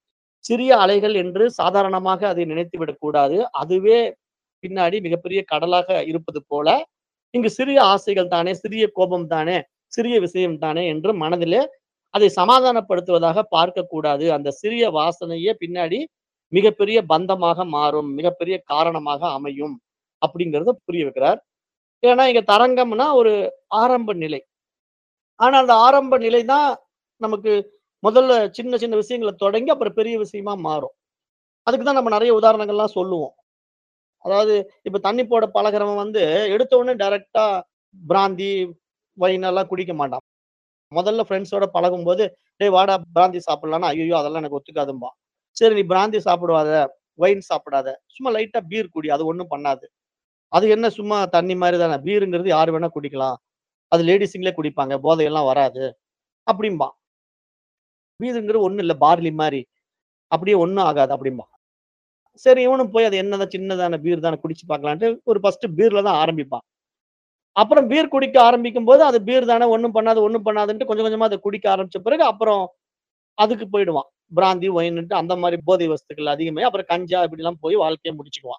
சிறிய அலைகள் என்று சாதாரணமாக அதை நினைத்து விடக்கூடாது. அதுவே பின்னாடி மிகப்பெரிய கடலாக இருப்பது போல, இங்கு சிறிய ஆசைகள் தானே, சிறிய கோபம் தானே, சிறிய விஷயம் தானே என்று மனதிலே அதை சமாதானப்படுத்துவதாக பார்க்கக்கூடாது. அந்த சிறிய வாசனையே பின்னாடி மிகப்பெரிய பந்தமாக மாறும். மிகப்பெரிய காரணமாக அமையும். அப்படிங்கிறத புரிய வைக்கிறார். ஏன்னா இங்க தரங்கம்னா ஒரு ஆரம்ப நிலை. ஆனா அந்த ஆரம்ப நிலை தான் நமக்கு முதல்ல சின்ன சின்ன விஷயங்கள தொடங்கி அப்புறம் பெரிய விஷயமா மாறும். அதுக்கு தான் நம்ம நெறைய உதாரணங்கள்லாம் சொல்லுவோம். அதாவது இப்ப தண்ணி போட பழகுறவன் வந்து எடுத்த உடனே டைரக்ட்டா பிராந்தி, ஒயின் எல்லாம் குடிக்க மாட்டான். முதல்ல ஃப்ரெண்ட்ஸோட பழகும்போது, "டேய் வாடா பிராந்தி சாப்பிடலாம்னா," "ஐய்யய்யோ! அதெல்லாம் எனக்கு ஒத்துக்காதும்பான்." "சரி நீ பிராந்தி சாப்பிடாத, ஒயின் சாப்பிடாத. சும்மா லைட்டா பீர் குடி. அது ஒண்ணும் பண்ணாது. அது என்ன சும்மா தண்ணி மாரி தானே. பீருங்கிறது யாரு வேணா குடிக்கலாம். அது லேடீஸுங்களே குடிப்பாங்க. போதையெல்லாம் வராது." அப்படிம்பான். "பீருங்கிறது ஒண்ணும் இல்ல. பார்லி மாரி. அப்படியே ஒண்ணும் ஆகாது." அப்படிம்பான். சரி இவனும் போய் அது என்னதான் சின்னதான பீர் தானே குடிச்சு பார்க்கலான்ட்டு ஒரு ஃபர்ஸ்ட் பீர்ல தான் ஆரம்பிப்பான். அப்புறம் பீர் குடிக்க ஆரம்பிக்கும்போது, அது பீர் தானே ஒண்ணும் பண்ணாது, ஒண்ணும் பண்ணாதுன்ட்டு கொஞ்சம் கொஞ்சமா அத குடிக்க ஆரம்பிச்ச பிறகு, அப்புறம் அதுக்கு போயிடுவான். பிராந்தி, ஒயின்னுட்டு அந்த மாரி போதை வஸ்துக்கள் அதிகமாயி, அப்புறம் கஞ்சா இப்படிலாம் போய் வாழ்க்கைய முடிச்சுக்குவான்.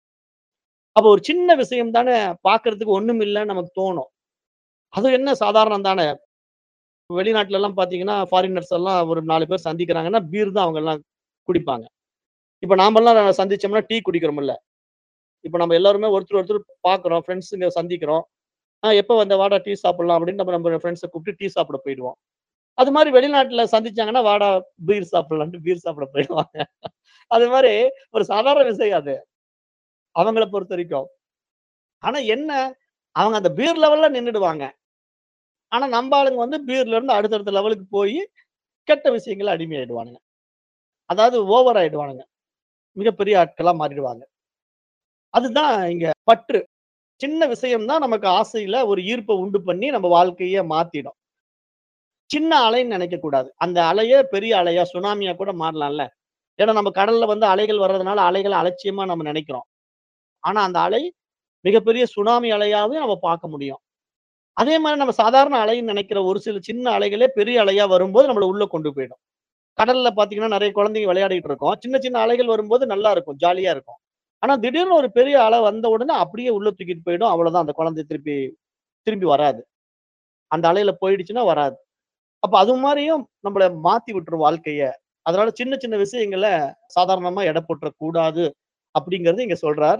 அப்ப ஒரு சின்ன விஷயம் தானே பார்க்கறதுக்கு ஒண்ணுமில்லன்னு நமக்கு தோணும். அது என்ன சாதாரணம் தானே. வெளிநாட்டுலலாம் பார்த்தீங்கன்னா, ஃபாரினர்ஸ் எல்லாம் ஒரு நாலு பேர் சந்திக்கிறாங்கன்னா, பீர் தான் அவங்கலாம் குடிப்பாங்க. இப்ப நாமெல்லாம் சந்திச்சோம்னா டீ குடிக்கிறோம்ல்ல. இப்ப நம்ம எல்லாருமே ஒருத்தர் ஒருத்தர் பார்க்குறோம். ஃபிரெண்ட்ஸுங்க சந்திக்கிறோம். "ஆ எப்ப வந்த? வாடா டீ சாப்பிடலாம்." அப்படின்னு நம்ம நம்ம ஃபிரெண்ட்ஸ கூப்பிட்டு டீ சாப்பிட போயிடுவோம். அது மாரி வெளிநாட்டுல சந்திச்சாங்கன்னா, வாடா பீர் சாப்பிடலான்ட்டு பீர் சாப்பிட போயிடுவாங்க. அது மாரி ஒரு சாதாரண விஷயம் அது. அவங்கள பொறுத்தவரைக்கும். ஆனா என்ன, அவங்க அந்த பீர் லெவல்ல நின்னுடுவாங்க. ஆனா நம்ப ஆளுங்க வந்து பீர்ல இருந்து அடுத்தடுத்த லெவலுக்கு போயி, கெட்ட விஷயங்கள்ல அடிமையாயிடுவானுங்க. அதாவது ஓவர் ஆயிடுவானுங்க. மிகப்பெரிய ஆட்களா மாறிடுவாங்க. அதுதான் இங்க பற்று. சின்ன விஷயம் தான் நமக்கு ஆசையில ஒரு ஈர்ப்ப உண்டு பண்ணி நம்ம வாழ்க்கைய மாத்திடும். சின்ன அலைன்னு நெனைக்கக் கூடாது. அந்த அலையே பெரிய அலையா, சுனாமியா கூட மாறலாம்ல. ஏன்னா நம்ம கடல்ல வந்து அலைகள் வர்றதுனால அலைகள அலட்சியமா நம்ம நெனைக்கிறோம். ஆனா அந்த அலை மிகப்பெரிய சுனாமி அலையாவே நம்ம பார்க்க முடியும். அதே மாரி நம்ம சாதாரண அலைன்னு நெனைக்கிற ஒரு சில சின்ன அலைகளே பெரிய அலையா வரும்போது நம்மள உள்ள கொண்டு போயிடும். கடல்ல பார்த்தீங்கன்னா, நெறைய குழந்தைங்க விளையாடிட்டு இருக்கும். சின்ன சின்ன அலைகள் வரும்போது நல்லா இருக்கும். ஜாலியா இருக்கும். ஆனா திடீர்னு ஒரு பெரிய அலை வந்த உடனே அப்படியே உள்ள தூக்கிட்டு போயிடும். அவ்வளோதான் அந்த குழந்தை திருப்பி திரும்பி வராது. அந்த அலையில போயிடுச்சுன்னா வராது. அப்ப அது மாரியும் நம்மள மாத்தி விட்டுரும் வாழ்க்கைய. அதனால சின்ன சின்ன விஷயங்கள சாதாரணமா எடை போட்டுறக் கூடாது அப்படிங்கிறது இங்க சொல்றார்.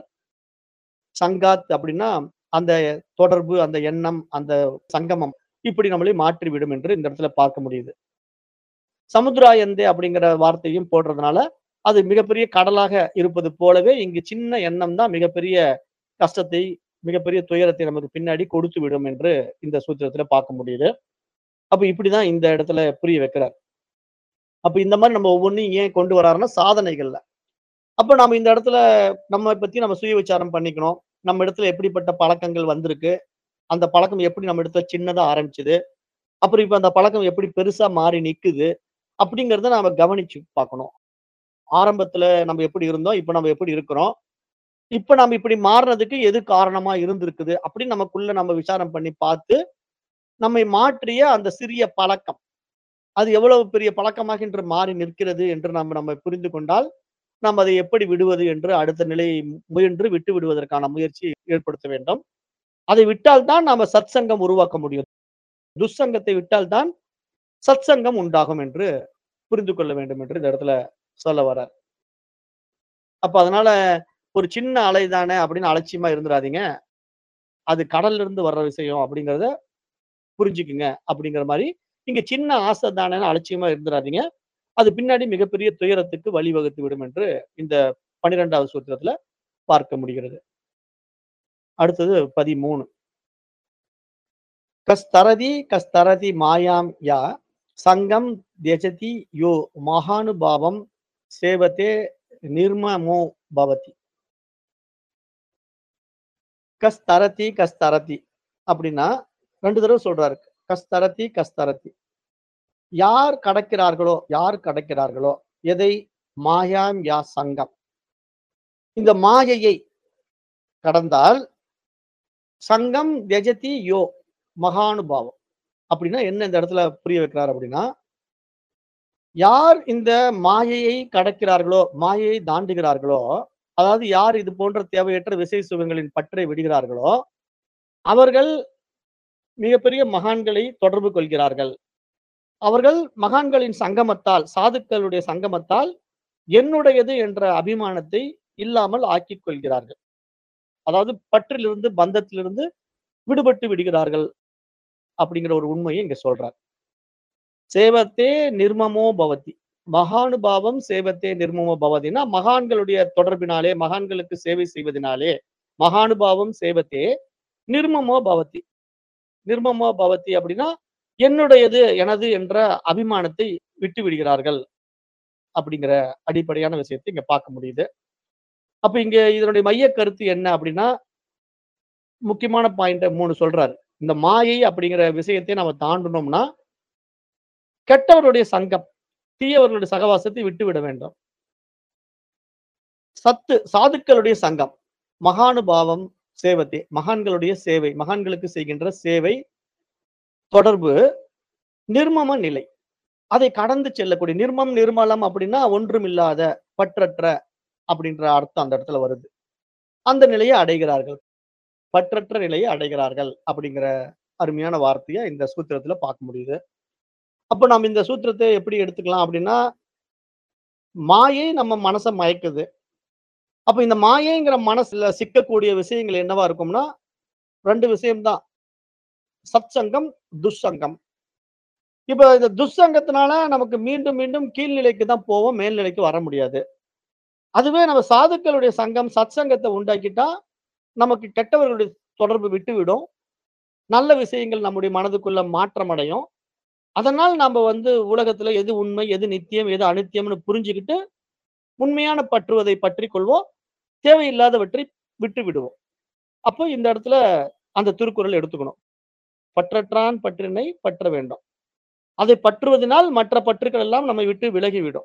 சங்காத் அப்படின்னா, அந்த தொடர்பு, அந்த எண்ணம், அந்த சங்கமம் இப்படி நம்மளை மாற்றிவிடும் என்று இந்த இடத்துல பார்க்க முடியுது. சமுத்திராயந்தே அப்படிங்கிற வார்த்தையும் போடுறதுனால, அது மிகப்பெரிய கடலாக இருப்பது போலவே, இங்கு சின்ன எண்ணம் தான் மிகப்பெரிய கஷ்டத்தை, மிகப்பெரிய துயரத்தை நமக்கு பின்னாடி கொடுத்துவிடும் என்று இந்த சூத்திரத்துல பார்க்க முடியுது. அப்ப இப்படிதான் இந்த இடத்துல புரிய வைக்கிறார். அப்ப இந்த மாரி நம்ம ஒவ்வொன்னையும் ஏன் கொண்டு வராருன்னா, சாதனைகள்ல. அப்ப நாம இந்த இடத்துல நம்ம பத்தி நம்ம சுய விசாரம் பண்ணிக்கணும். நம்ம இடத்துல எப்படிப்பட்ட பழக்கங்கள் வந்திருக்கு? அந்த பழக்கம் எப்படி நம்ம இடத்துல சின்னதா ஆரம்பிச்சது? அப்புறம் இப்ப அந்த பழக்கம் எப்படி பெருசா மாறி நிக்குது? அப்படிங்கிறத நாம கவனிச்சு பார்க்கணும். ஆரம்பத்துல நம்ம எப்படி இருந்தோம்? இப்ப நம்ம எப்படி இருக்கிறோம்? இப்ப நம்ம இப்படி மாறுனதுக்கு எது காரணமா இருந்திருக்குது? அப்படின்னு நமக்குள்ள நம்ம விசாரம் பண்ணி பார்த்து, நம்மை மாற்றிய அந்த சிறிய பழக்கம், அது எவ்வளவு பெரிய பழக்கமாக இன்று மாறி நிற்கிறது என்று நம்ம நம்ம புரிந்து கொண்டால், நாம் அதை எப்படி விடுவது என்று அடுத்த நிலையை முயன்று விட்டு விடுவதற்கான முயற்சி ஏற்படுத்த வேண்டும். அதை விட்டால் தான் நாம சத்சங்கம் உருவாக்க முடியும். துஷ்சங்கத்தை விட்டால் தான் சத்சங்கம் உண்டாகும் என்று புரிந்து கொள்ள வேண்டும் என்று இந்த இடத்துல சொல்ல வர்றார். அப்ப அதனால ஒரு சின்ன அலை தானே அப்படின்னு அலட்சியமா இருந்துறாதீங்க. அது கடல்ல இருந்து வர்ற விஷயம் அப்படிங்கிறத புரிஞ்சுக்குங்க அப்படிங்கிற மாரி, இங்க சின்ன ஆசை தானேன்னு அலட்சியமா இருந்துறாதீங்க. அது பின்னாடி மிகப்பெரிய துயரத்துக்கு வழிவகுத்து விடும் என்று இந்த பன்னிரண்டாவது சூத்திரத்துல பார்க்க முடிகிறது. அடுத்தது பதிமூன்று. கஸ்தரதி கஸ்தரதி மாயாம் யா சங்கம் தியஜதி யோ மகானுபாவம் சேவதே நிர்மமோ பவதி. கஸ்தரதி கஸ்தரதி அப்படின்னா ரெண்டு தடவ சொல்றாரு. கஸ்தரதி கஸ்தரதி. யார் கடக்கிறார்களோ யார் கடக்கிறார்களோ எதை? மாயாம் யா சங்கம். இந்த மாயையை கடந்தால் சங்கம் தியஜதி யோ மகானுபாவம். அப்படின்னா என்ன இந்த இடத்துல புரிய வைக்கிறார் அப்படின்னா, யார் இந்த மாயையை கடக்கிறார்களோ, மாயையை தாண்டுகிறார்களோ, அதாவது யார் இது போன்ற தேவையற்ற விசை சுகங்களின் பற்றை விடுகிறார்களோ, அவர்கள் மிகப்பெரிய மகான்களை தொடர்பு கொள்கிறார்கள். அவர்கள் மகான்களின் சங்கமத்தால், சாதுக்களுடைய சங்கமத்தால் என்னுடையது என்ற அபிமானத்தை இல்லாமல் ஆக்கிக் கொள்கிறார்கள். அதாவது பற்றிலிருந்து, பந்தத்திலிருந்து விடுபட்டு விடுகிறார்கள் அப்படிங்கிற ஒரு உண்மையை இங்க சொல்றார். சேவத்தே நிர்மமோ பவதி. மகானுபாவம் சேவத்தே நிர்மமோ பவதினா, மகான்களுடைய தொடர்பினாலே, மகான்களுக்கு சேவை செய்வதினாலே, மகானுபாவம் சேவத்தே நிர்மமோ பவதி. நிர்மமோ பவதி அப்படின்னா, என்னுடையது, எனது என்ற அபிமானத்தை விட்டு விடுகிறார்கள் அப்படிங்கிற அடிப்படையான விஷயத்தை இங்க பார்க்க முடியுது. அப்ப இங்க இதனுடைய மைய கருத்து என்ன அப்படின்னா, முக்கியமான பாயிண்ட்ட மூணு சொல்றாரு. இந்த மாயை அப்படிங்கிற விஷயத்தை நம்ம தாண்டணும்னா, கெட்டவர்களுடைய சங்கம், தீயவர்களுடைய சகவாசத்தை விட்டுவிட வேண்டும். சத்து சாதுக்களுடைய சங்கம், மகானுபாவம் சேவத்தே, மகான்களுடைய சேவை, மகான்களுக்கு செய்கின்ற சேவை, தொடர்பு, நிர்மம நிலை. அதை கடந்து செல்லக்கூடிய நிர்மம், நிர்மலம் அப்படின்னா ஒன்றுமில்லாத, பற்றற்ற அப்படின்ற அர்த்தம் அந்த இடத்துல வருது. அந்த நிலையை அடைகிறார்கள். பற்றற்ற நிலையை அடைகிறார்கள் அப்படிங்கிற அருமையான வார்த்தைய இந்த சூத்திரத்துல பார்க்க முடியுது. அப்ப நம்ம இந்த சூத்திரத்தை எப்படி எடுத்துக்கலாம் அப்படின்னா, மாயை நம்ம மனச மயக்குது. அப்ப இந்த மாயைங்கிற மனசுல சிக்கக்கூடிய விஷயங்கள் என்னவா இருக்கும்னா, ரெண்டு விஷயம் தான். சத்சங்கம், துஷ்சங்கம். இப்ப இந்த துஷ்சங்கத்தினால நமக்கு மீண்டும், மீண்டும் கீழ்நிலைக்கு தான் போவோம். மேல்நிலைக்கு வர முடியாது. அதுவே நம்ம சாதுக்களுடைய சங்கம், சத்சங்கத்த உண்டாக்கிட்டா, நமக்கு கெட்டவர்களுடைய தொடர்பு விட்டுவிடும். நல்ல விஷயங்கள் நம்முடைய மனதுக்குள்ள மாற்றம் அடையும். அதனால் நாம வந்து உலகத்துல எது உண்மை, எது நித்தியம், எது அநித்தியம்னு புரிஞ்சுகிட்டு, உண்மையான பற்றுவதை பற்றிக் கொள்வோம். தேவையில்லாதவற்றை விட்டு விடுவோம். அப்போ இந்த இடத்துல அந்த திருக்குறள் எடுத்துக்கணும். பற்றற்றான் பற்றினை பற்ற வேண்டும். அதை பற்றுவதனால் மற்ற பற்றுக்கள் எல்லாம் நம்மை விட்டு விலகிவிடும்.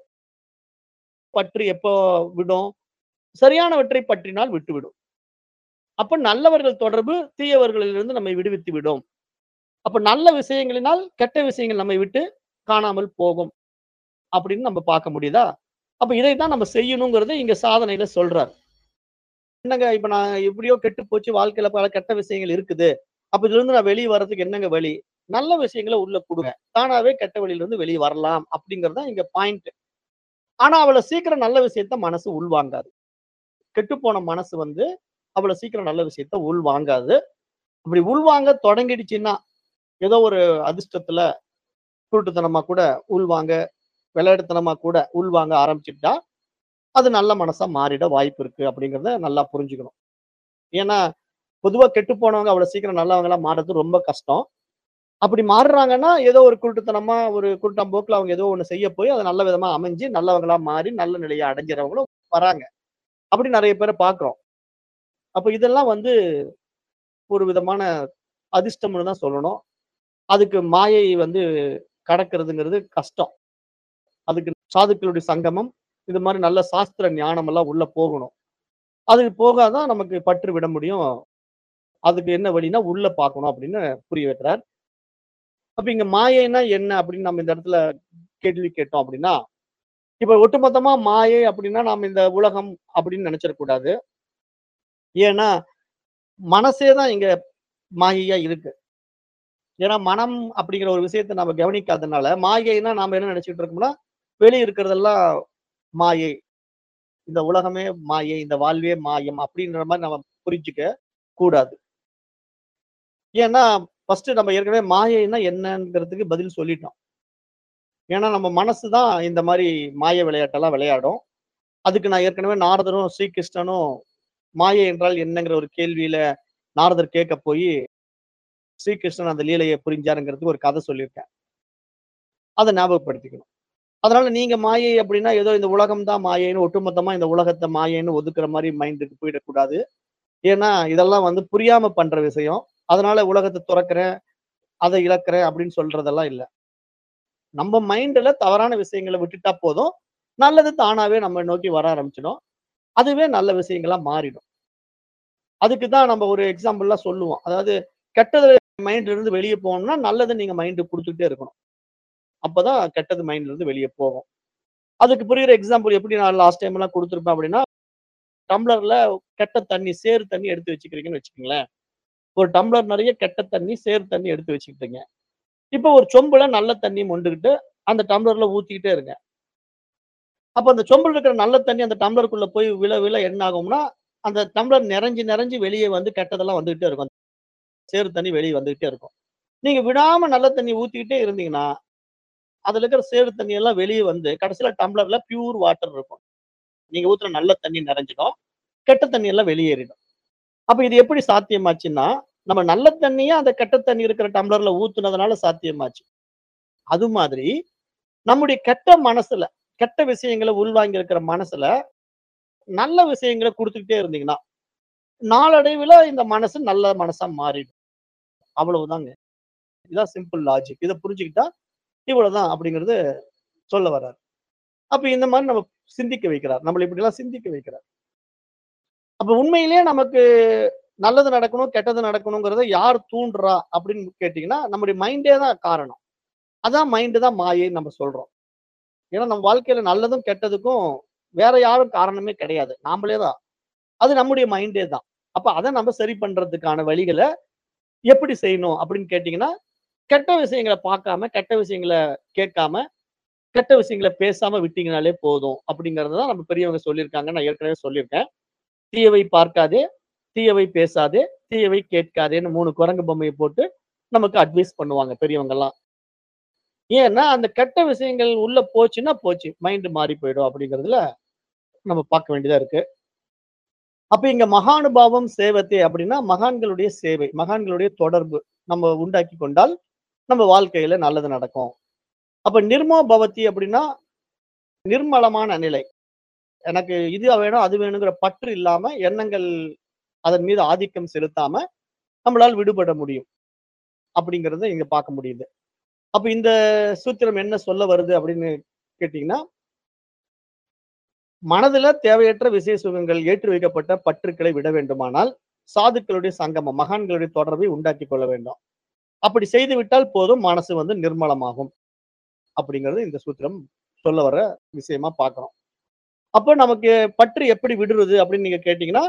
பற்று எப்போ விடும்? சரியானவற்றை பற்றினால் விட்டுவிடும். அப்ப நல்லவர்கள் தொடர்பு தீயவர்களிலிருந்து நம்மை விடுவித்து விடும். அப்ப நல்ல விஷயங்களினால் கெட்ட விஷயங்கள் நம்மை விட்டு காணாமல் போகும். அப்படின்னு நம்ம பார்க்க முடியுதா? அப்ப இதைத்தான் நம்ம செய்யணுங்கிறத இங்க சாதனையில சொல்றார். என்னங்க இப்ப நான் எப்படியோ கெட்டு போச்சு, வாழ்க்கையில பல கெட்ட விஷயங்கள் இருக்குது. அப்ப இதிலிருந்து நான் வெளிய வர்றதுக்கு என்னங்க வழி? நல்ல விஷயங்கள உள்ள குடுங்க. தானாவே கெட்ட வழியிலிருந்து வெளிய வரலாம் அப்படிங்கிறது தான் இங்க பாயிண்ட். ஆனா அவ்வளவு சீக்கிரம் நல்ல விஷயத்த மனசு உள்வாங்காது. கெட்டுப்போன மனசு வந்து அவ்வளவு சீக்கிரம் நல்ல விஷயத்த உள்வாங்காது. அப்படி உள்வாங்க தொடங்கிடுச்சுன்னா, ஏதோ ஒரு அதிர்ஷ்டத்துல குருட்டுத்தனமா கூட உள்வாங்க, விளையாட்டுத்தனமா கூட உள்வாங்க ஆரம்பிச்சுட்டா, அது நல்ல மனசா மாறிட வாய்ப்பு இருக்கு அப்படிங்கிறத நல்லா புரிஞ்சுக்கணும். ஏன்னா, பொதுவா கெட்டுப் போனவங்க அவ்வளவு சீக்கிரம் நல்லவங்களா மாறுறது ரொம்ப கஷ்டம். அப்படி மாறுறாங்கன்னா, ஏதோ ஒரு குருட்டுத்தனமா, ஒரு குருட்டாம்போக்குல அவங்க ஏதோ ஒண்ணு செய்ய போய், அது நல்ல விதமா அமைஞ்சு, நல்லவங்களா மாறி, நல்ல நிலைய அடைஞ்சறவங்களும் வராங்க. அப்படி நெறைய பேர பார்க்கிறோம். அப்ப இதெல்லாம் வந்து ஒரு விதமான அதிர்ஷ்டம்னு தான் சொல்லணும். அதுக்கு மாயை வந்து கடக்கிறதுங்கிறது கஷ்டம். அதுக்கு சாதுக்களுடைய சங்கமம், இது மாரி நல்ல சாஸ்திர ஞானம் எல்லாம் உள்ள போகணும். அது போகா தான் நமக்கு பற்று விட முடியும். அதுக்கு என்ன வழின்னா, உள்ள பார்க்கணும் அப்படின்னு புரிய வைக்கிறார். அப்ப இங்க மாயைன்னா என்ன அப்படின்னு நம்ம இந்த இடத்துல கேள்வி கேட்டோம் அப்படின்னா, இப்ப ஒட்டுமொத்தமா மாயை அப்படின்னா, நாம இந்த உலகம் அப்படின்னு நெனச்சிடக் கூடாது. ஏன்னா, மனசே தான் இங்க மாயையா இருக்கு. ஏன்னா, மனம் அப்படிங்கிற ஒரு விஷயத்த நாம கவனிக்காதனால, மாயைன்னா நாம என்ன நெனச்சுக்கிட்டு இருக்கோம்னா, வெளிய இருக்கிறதெல்லாம் மாயை. இந்த உலகமே மாயை, இந்த வாழ்வே மாயம் அப்படின்ற மாரி நம்ம புரிஞ்சுக்க கூடாது. ஏன்னா, ஃபர்ஸ்ட் நம்ம ஏற்கனவே மாயைன்னா என்னங்கிறதுக்கு பதில் சொல்லிட்டோம். ஏன்னா, நம்ம மனசு தான் இந்த மாரி மாய விளையாட்டெல்லாம் விளையாடும். அதுக்கு நான் ஏற்கனவே நாரதரும், ஸ்ரீகிருஷ்ணனும் மாயை என்றால் என்னங்கிற ஒரு கேள்வியில நாரதர் கேட்க போயி, ஸ்ரீகிருஷ்ணன் அந்த லீலைய புரிஞ்சாருங்கிறதுக்கு ஒரு கதை சொல்லியிருக்கேன். அத ஞாபகப்படுத்திக்கணும். அதனால நீங்க மாயை அப்படின்னா, ஏதோ இந்த உலகம் தான் மாயைன்னு ஒட்டுமொத்தமா இந்த உலகத்த மாயைன்னு ஒதுக்குற மாரி மைண்டுக்கு போயிடக்கூடாது. ஏன்னா, இதெல்லாம் வந்து புரியாம பண்ற விஷயம். அதனால உலகத்த துறக்கிறேன், அத இழக்கிறேன் அப்படின்னு சொல்றதெல்லாம் இல்ல. நம்ம மைண்ட்ல தவறான விஷயங்கள விட்டுட்டா போதும். நல்லது தானாவே நம்ம நோக்கி வர ஆரம்பிச்சிடும். அதுவே நல்ல விஷயங்களா மாறிடும். அதுக்கு தான் நம்ம ஒரு எக்ஸாம்பிள்லாம் சொல்லுவோம். அதாவது கெட்டது மைண்ட்ல இருந்து வெளிய போணும்னா, நல்லத நீங்க மைண்டுக்கு குடுத்துக்கிட்டே இருக்கணும். அப்பதான் கெட்டது மைண்ட்ல இருந்து வெளியே போகும். அதுக்கு புரியுற எக்ஸாம்பிள் எப்படி நான் லாஸ்ட் டைம் எல்லாம் குடுத்திருப்பேன் அப்படின்னா, டம்ளர்ல கெட்ட தண்ணி, சேறு தண்ணி எடுத்து வச்சுக்கிறீங்கன்னு வச்சுக்கங்களேன். ஒரு டம்ளர் நெறைய கெட்ட தண்ணி, சேறு தண்ணி எடுத்து வச்சுக்கிட்டீங்க. இப்ப ஒரு சொம்புல நல்ல தண்ணி மொண்டுகிட்டு, அந்த டம்ளர்ல ஊத்திக்கிட்டே இருங்க. அப்ப அந்த சொம்புல இருக்கிற நல்ல தண்ணி அந்த டம்ளருக்குள்ள போய் விழ, விழ என்ன ஆகும்னா, அந்த டம்ளர் நெறஞ்சு, நெறஞ்சு வெளிய வந்து கெட்டதெல்லாம் வந்துகிட்டே இருக்கும். சேறு தண்ணி வெளிய வந்துகிட்டே இருக்கும். நீங்க விடாம நல்ல தண்ணி ஊத்திக்கிட்டே இருந்தீங்கன்னா, அதுல இருக்கிற சேறு தண்ணி எல்லாம் வெளிய வந்து, கடைசியில டம்ளர்ல பியூர் வாட்டர் இருக்கும். நீங்க ஊத்துன நல்ல தண்ணி நெறஞ்சிடும். கெட்ட தண்ணி எல்லாம் வெளியேறிடும். அப்ப இது எப்படி சாத்தியமாச்சுன்னா, நம்ம நல்ல தண்ணிய அந்த கெட்ட தண்ணி இருக்கிற டம்ளர்ல ஊத்துனதுனால சாத்தியமாச்சு. அது மாதிரி நம்முடைய கெட்ட மனசுல, கெட்ட விஷயங்கள உள்வாங்கி இருக்கிற மனசுல, நல்ல விஷயங்கள குடுத்துக்கிட்டே இருந்தீங்கன்னா, நாளடைவில இந்த மனசு நல்ல மனசா மாறிடும். அவ்வளவுதாங்க. இதான் சிம்பிள் லாஜிக். இத புரிஞ்சுக்கிட்டா, இவ்வளவுதான் அப்படிங்கிறது சொல்ல வர்றாரு. அப்ப இந்த மாரி நம்ம சிந்திக்க வைக்கிறார். நம்மள இப்படிலாம் சிந்திக்க வைக்கிறார். அப்ப உண்மையிலேயே நமக்கு நல்லது நடக்கணும், கெட்டது நடக்கணுங்கிறத யார் தூண்டுறா அப்படின்னு கேட்டீங்கன்னா, நம்முடைய மைண்டே தான் காரணம். அதான் மைண்ட் தான் மாயைன்னு நம்ம சொல்றோம். ஏன்னா நம்ம வாழ்க்கையில நல்லதும், கெட்டதுக்கும் வேற யாரும் காரணமே கிடையாது. நாமளே தான். அது நம்முடைய மைண்டே தான். அப்ப அத நம்ம சரி பண்றதுக்கான வழிகள எப்படி செய்யணும் அப்படின்னு கேட்டீங்கன்னா, கெட்ட விஷயங்கள பார்க்காம, கெட்ட விஷயங்கள கேட்காம, கெட்ட விஷயங்கள பேசாம விட்டீங்கனாலே போதும் அப்படிங்கிறது தான் நம்ம பெரியவங்க சொல்லியிருக்காங்க. நான் ஏற்கனவே சொல்லியிருக்கேன். "தீயவை பார்க்காதே, தீயவை பேசாதே, தீயவை கேட்காதேன்னு" மூணு குரங்கு பொம்மைய போட்டு நமக்கு அட்வைஸ் பண்ணுவாங்க பெரியவங்கலாம். ஏன்னா, அந்த கெட்ட விஷயங்கள் உள்ள போச்சுன்னா போச்சு. மைண்ட் மாறி போயிடும் அப்படிங்கிறதுல நம்ம பார்க்க வேண்டியதா இருக்கு. அப்ப இங்க மகானுபாவம் சேவத்தே அப்படின்னா, மகான்களுடைய சேவை, மகான்களுடைய தொடர்பு நம்ம உண்டாக்கி கொண்டால், நம்ம வாழ்க்கையில நல்லது நடக்கும். அப்ப நிர்மோ பவதி அப்படின்னா, நிர்மலமான நிலை. எனக்கு இது வேணும், அது வேணுங்கிற பற்று இல்லாம, எண்ணங்கள் அதன் மீது ஆதிக்கம் செலுத்தாம, நம்மளால விடுபட முடியும். அப்படிங்கிறத இங்க பார்க்க முடியுது. அப்ப இந்த சூத்திரம் என்ன சொல்ல வருது அப்படின்னு கேட்டீங்கன்னா, மனதுல தேவையற்ற விசய சுகங்கள் ஏற்றி வைக்கப்பட்ட பற்றுக்களை விட வேண்டுமானால், சாதுக்களுடைய சங்கமம், மகான்களுடைய தொடர்பை உண்டாக்கிக் கொள்ள வேண்டும். அப்படி செய்து விட்டால் போதும், மனசு வந்து நிர்மலமாகும். அப்படிங்கிறது இந்த சூத்திரம் சொல்ல வர்ற விஷயமா பார்க்கிறோம். அப்ப நமக்கு பற்று எப்படி விடுறது அப்படின்னு நீங்க கேட்டீங்கன்னா,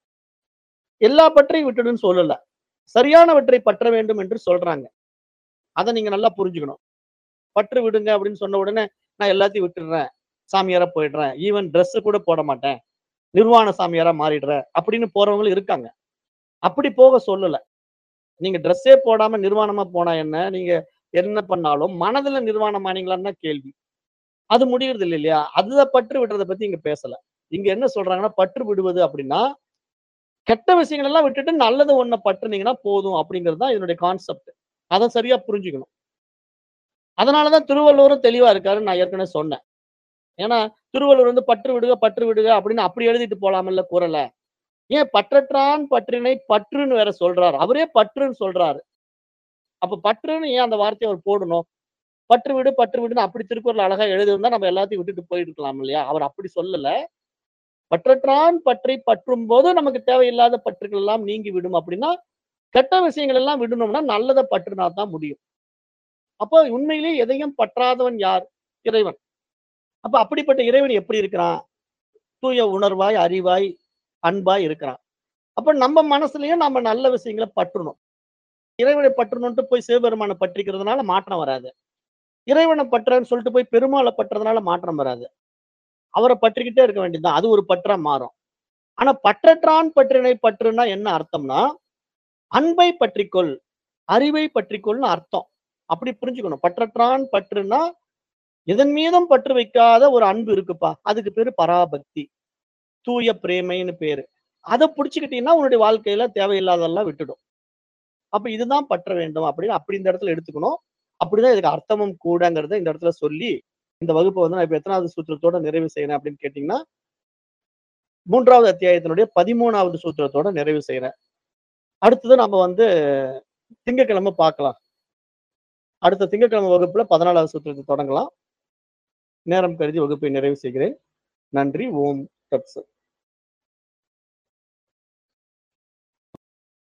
எல்லா பற்றையும் விட்டுடுன்னு சொல்லல. சரியானவற்றை பற்ற வேண்டும் என்று சொல்றாங்க. அத நீங்க நல்லா புரிஞ்சுக்கணும். பற்று விடுங்க அப்படின்னு சொன்ன உடனே, நான் எல்லாத்தையும் விட்டுடுறேன். சாமியாரா போயிடுறேன். ஈவன் ட்ரெஸ் கூட போட மாட்டேன். நிர்வாண சாமியாரா மாறிடுறேன். அப்படின்னு போறவங்களும் இருக்காங்க. அப்படி போக சொல்லல. நீங்க ட்ரெஸ்ஸே போடாம நிர்வாணமா போனா என்ன? நீங்க என்ன பண்ணாலும் மனதுல நிர்வாணம் ஆனீங்களான்னு தான் கேள்வி. அது முடியறது இல்ல இல்லையா? அதுல பற்று விடுறத பத்தி இங்க பேசல. இங்க என்ன சொல்றாங்கன்னா, பற்று விடுவது அப்படின்னா, கெட்ட விஷயங்கள் எல்லாம் விட்டுட்டு நல்லது ஒண்ண பற்றுனீங்கன்னா போதும் அப்படிங்கிறது தான் இதனுடைய கான்செப்ட். அத சரியா புரிஞ்சுக்கணும். அதனால தான் திருவள்ளுவரும் தெளிவா இருக்காருன்னு நான் ஏற்கனவே சொன்னேன். ஏன்னா, திருவள்ளுவர் வந்து பற்று விடுக, பற்று விடுக அப்படின்னு அப்படி எழுதிட்டு போலாம்ல்ல குறள. ஏன் பற்றற்றான் பற்றினை பற்றுன்னு வேற சொல்றாரு. அவரே பற்றுன்னு சொல்றாரு. அப்ப பற்றுன்னு ஏன் அந்த வார்த்தைய அவர் போடணும்? பற்று விடு, பற்று விடுன்னு அப்படி திருக்குறள் அழகா எழுதியிருந்தா நம்ம எல்லாத்தையும் விட்டுட்டு போயிருக்கலாம் இல்லையா? அவர் அப்படி சொல்லல. பற்றற்றான் பற்றை பற்றும்போது நமக்கு தேவையில்லாத பற்றுகள் எல்லாம் நீங்கி விடும் அப்படின்னா, கெட்ட விஷயங்கள் எல்லாம் விடணும்னா நல்லத பற்றுனா தான் முடியும். அப்போ உண்மையிலேயே எதையும் பற்றாதவன் யார்? இறைவன். அப்ப அப்படிப்பட்ட இறைவன் எப்படி இருக்கிறான்? தூய உணர்வாய், அறிவாய், அன்பாய் இருக்கிறான். அப்ப நம்ம மனசுலயும் நம்ம நல்ல விஷயங்கள பற்றணும். இறைவனை பற்றணும்ன்ட்டு போய் சிவபெருமான பற்றிக்கிறதுனால மாற்றம் வராது. இறைவன பற்றுறேன்னு சொல்லிட்டு போய் பெருமாள பற்றுறதுனால மாற்றம் வராது. அவர பற்றிக்கிட்டே இருக்க வேண்டியது தான். அது ஒரு பற்றா மாறும். ஆனா பற்றற்றான் பற்றினை பற்றுனா என்ன அர்த்தம்னா, அன்பை பற்றிக்கொள், அறிவை பற்றிக்கொள்னு அர்த்தம். அப்படி புரிஞ்சுக்கணும். பற்றற்றான் பற்றுனா, எதன் மீதும் பற்று வைக்காத ஒரு அன்பு இருக்குப்பா. அதுக்கு பேரு பராபக்தி. தூய பிரேமைன்னு பேரு. அத புடிச்சுக்கிட்டீங்கன்னா, உன்னுடைய வாழ்க்கையில தேவையில்லாததெல்லாம் விட்டுடும். அப்ப இதுதான் பற்ற வேண்டும் அப்படின்னு அப்படி இந்த இடத்துல எடுத்துக்கணும். அப்படிதான் இதுக்கு அர்த்தமும் கூடங்கிறத இந்த இடத்துல சொல்லி, இந்த வகுப்ப வந்து நான் இப்ப எத்தனாவது சூத்திரத்தோட நிறைவு செய்றேன் அப்படின்னு கேட்டீங்கன்னா, மூன்றாவது அத்தியாயத்தினுடைய பதிமூன்றாவது சூத்திரத்தோட நிறைவு செய்றேன். அடுத்தது நம்ம வந்து திங்கட்கிழமை பார்க்கலாம். அடுத்த திங்கட்கிழமை வகுப்புல பதினான்காவது சூத்திரத்த தொடங்கலாம். நேரம் கருதி வகுப்பை நிறைவு செய்கிறேன். நன்றி. ஓம் தத் சத்.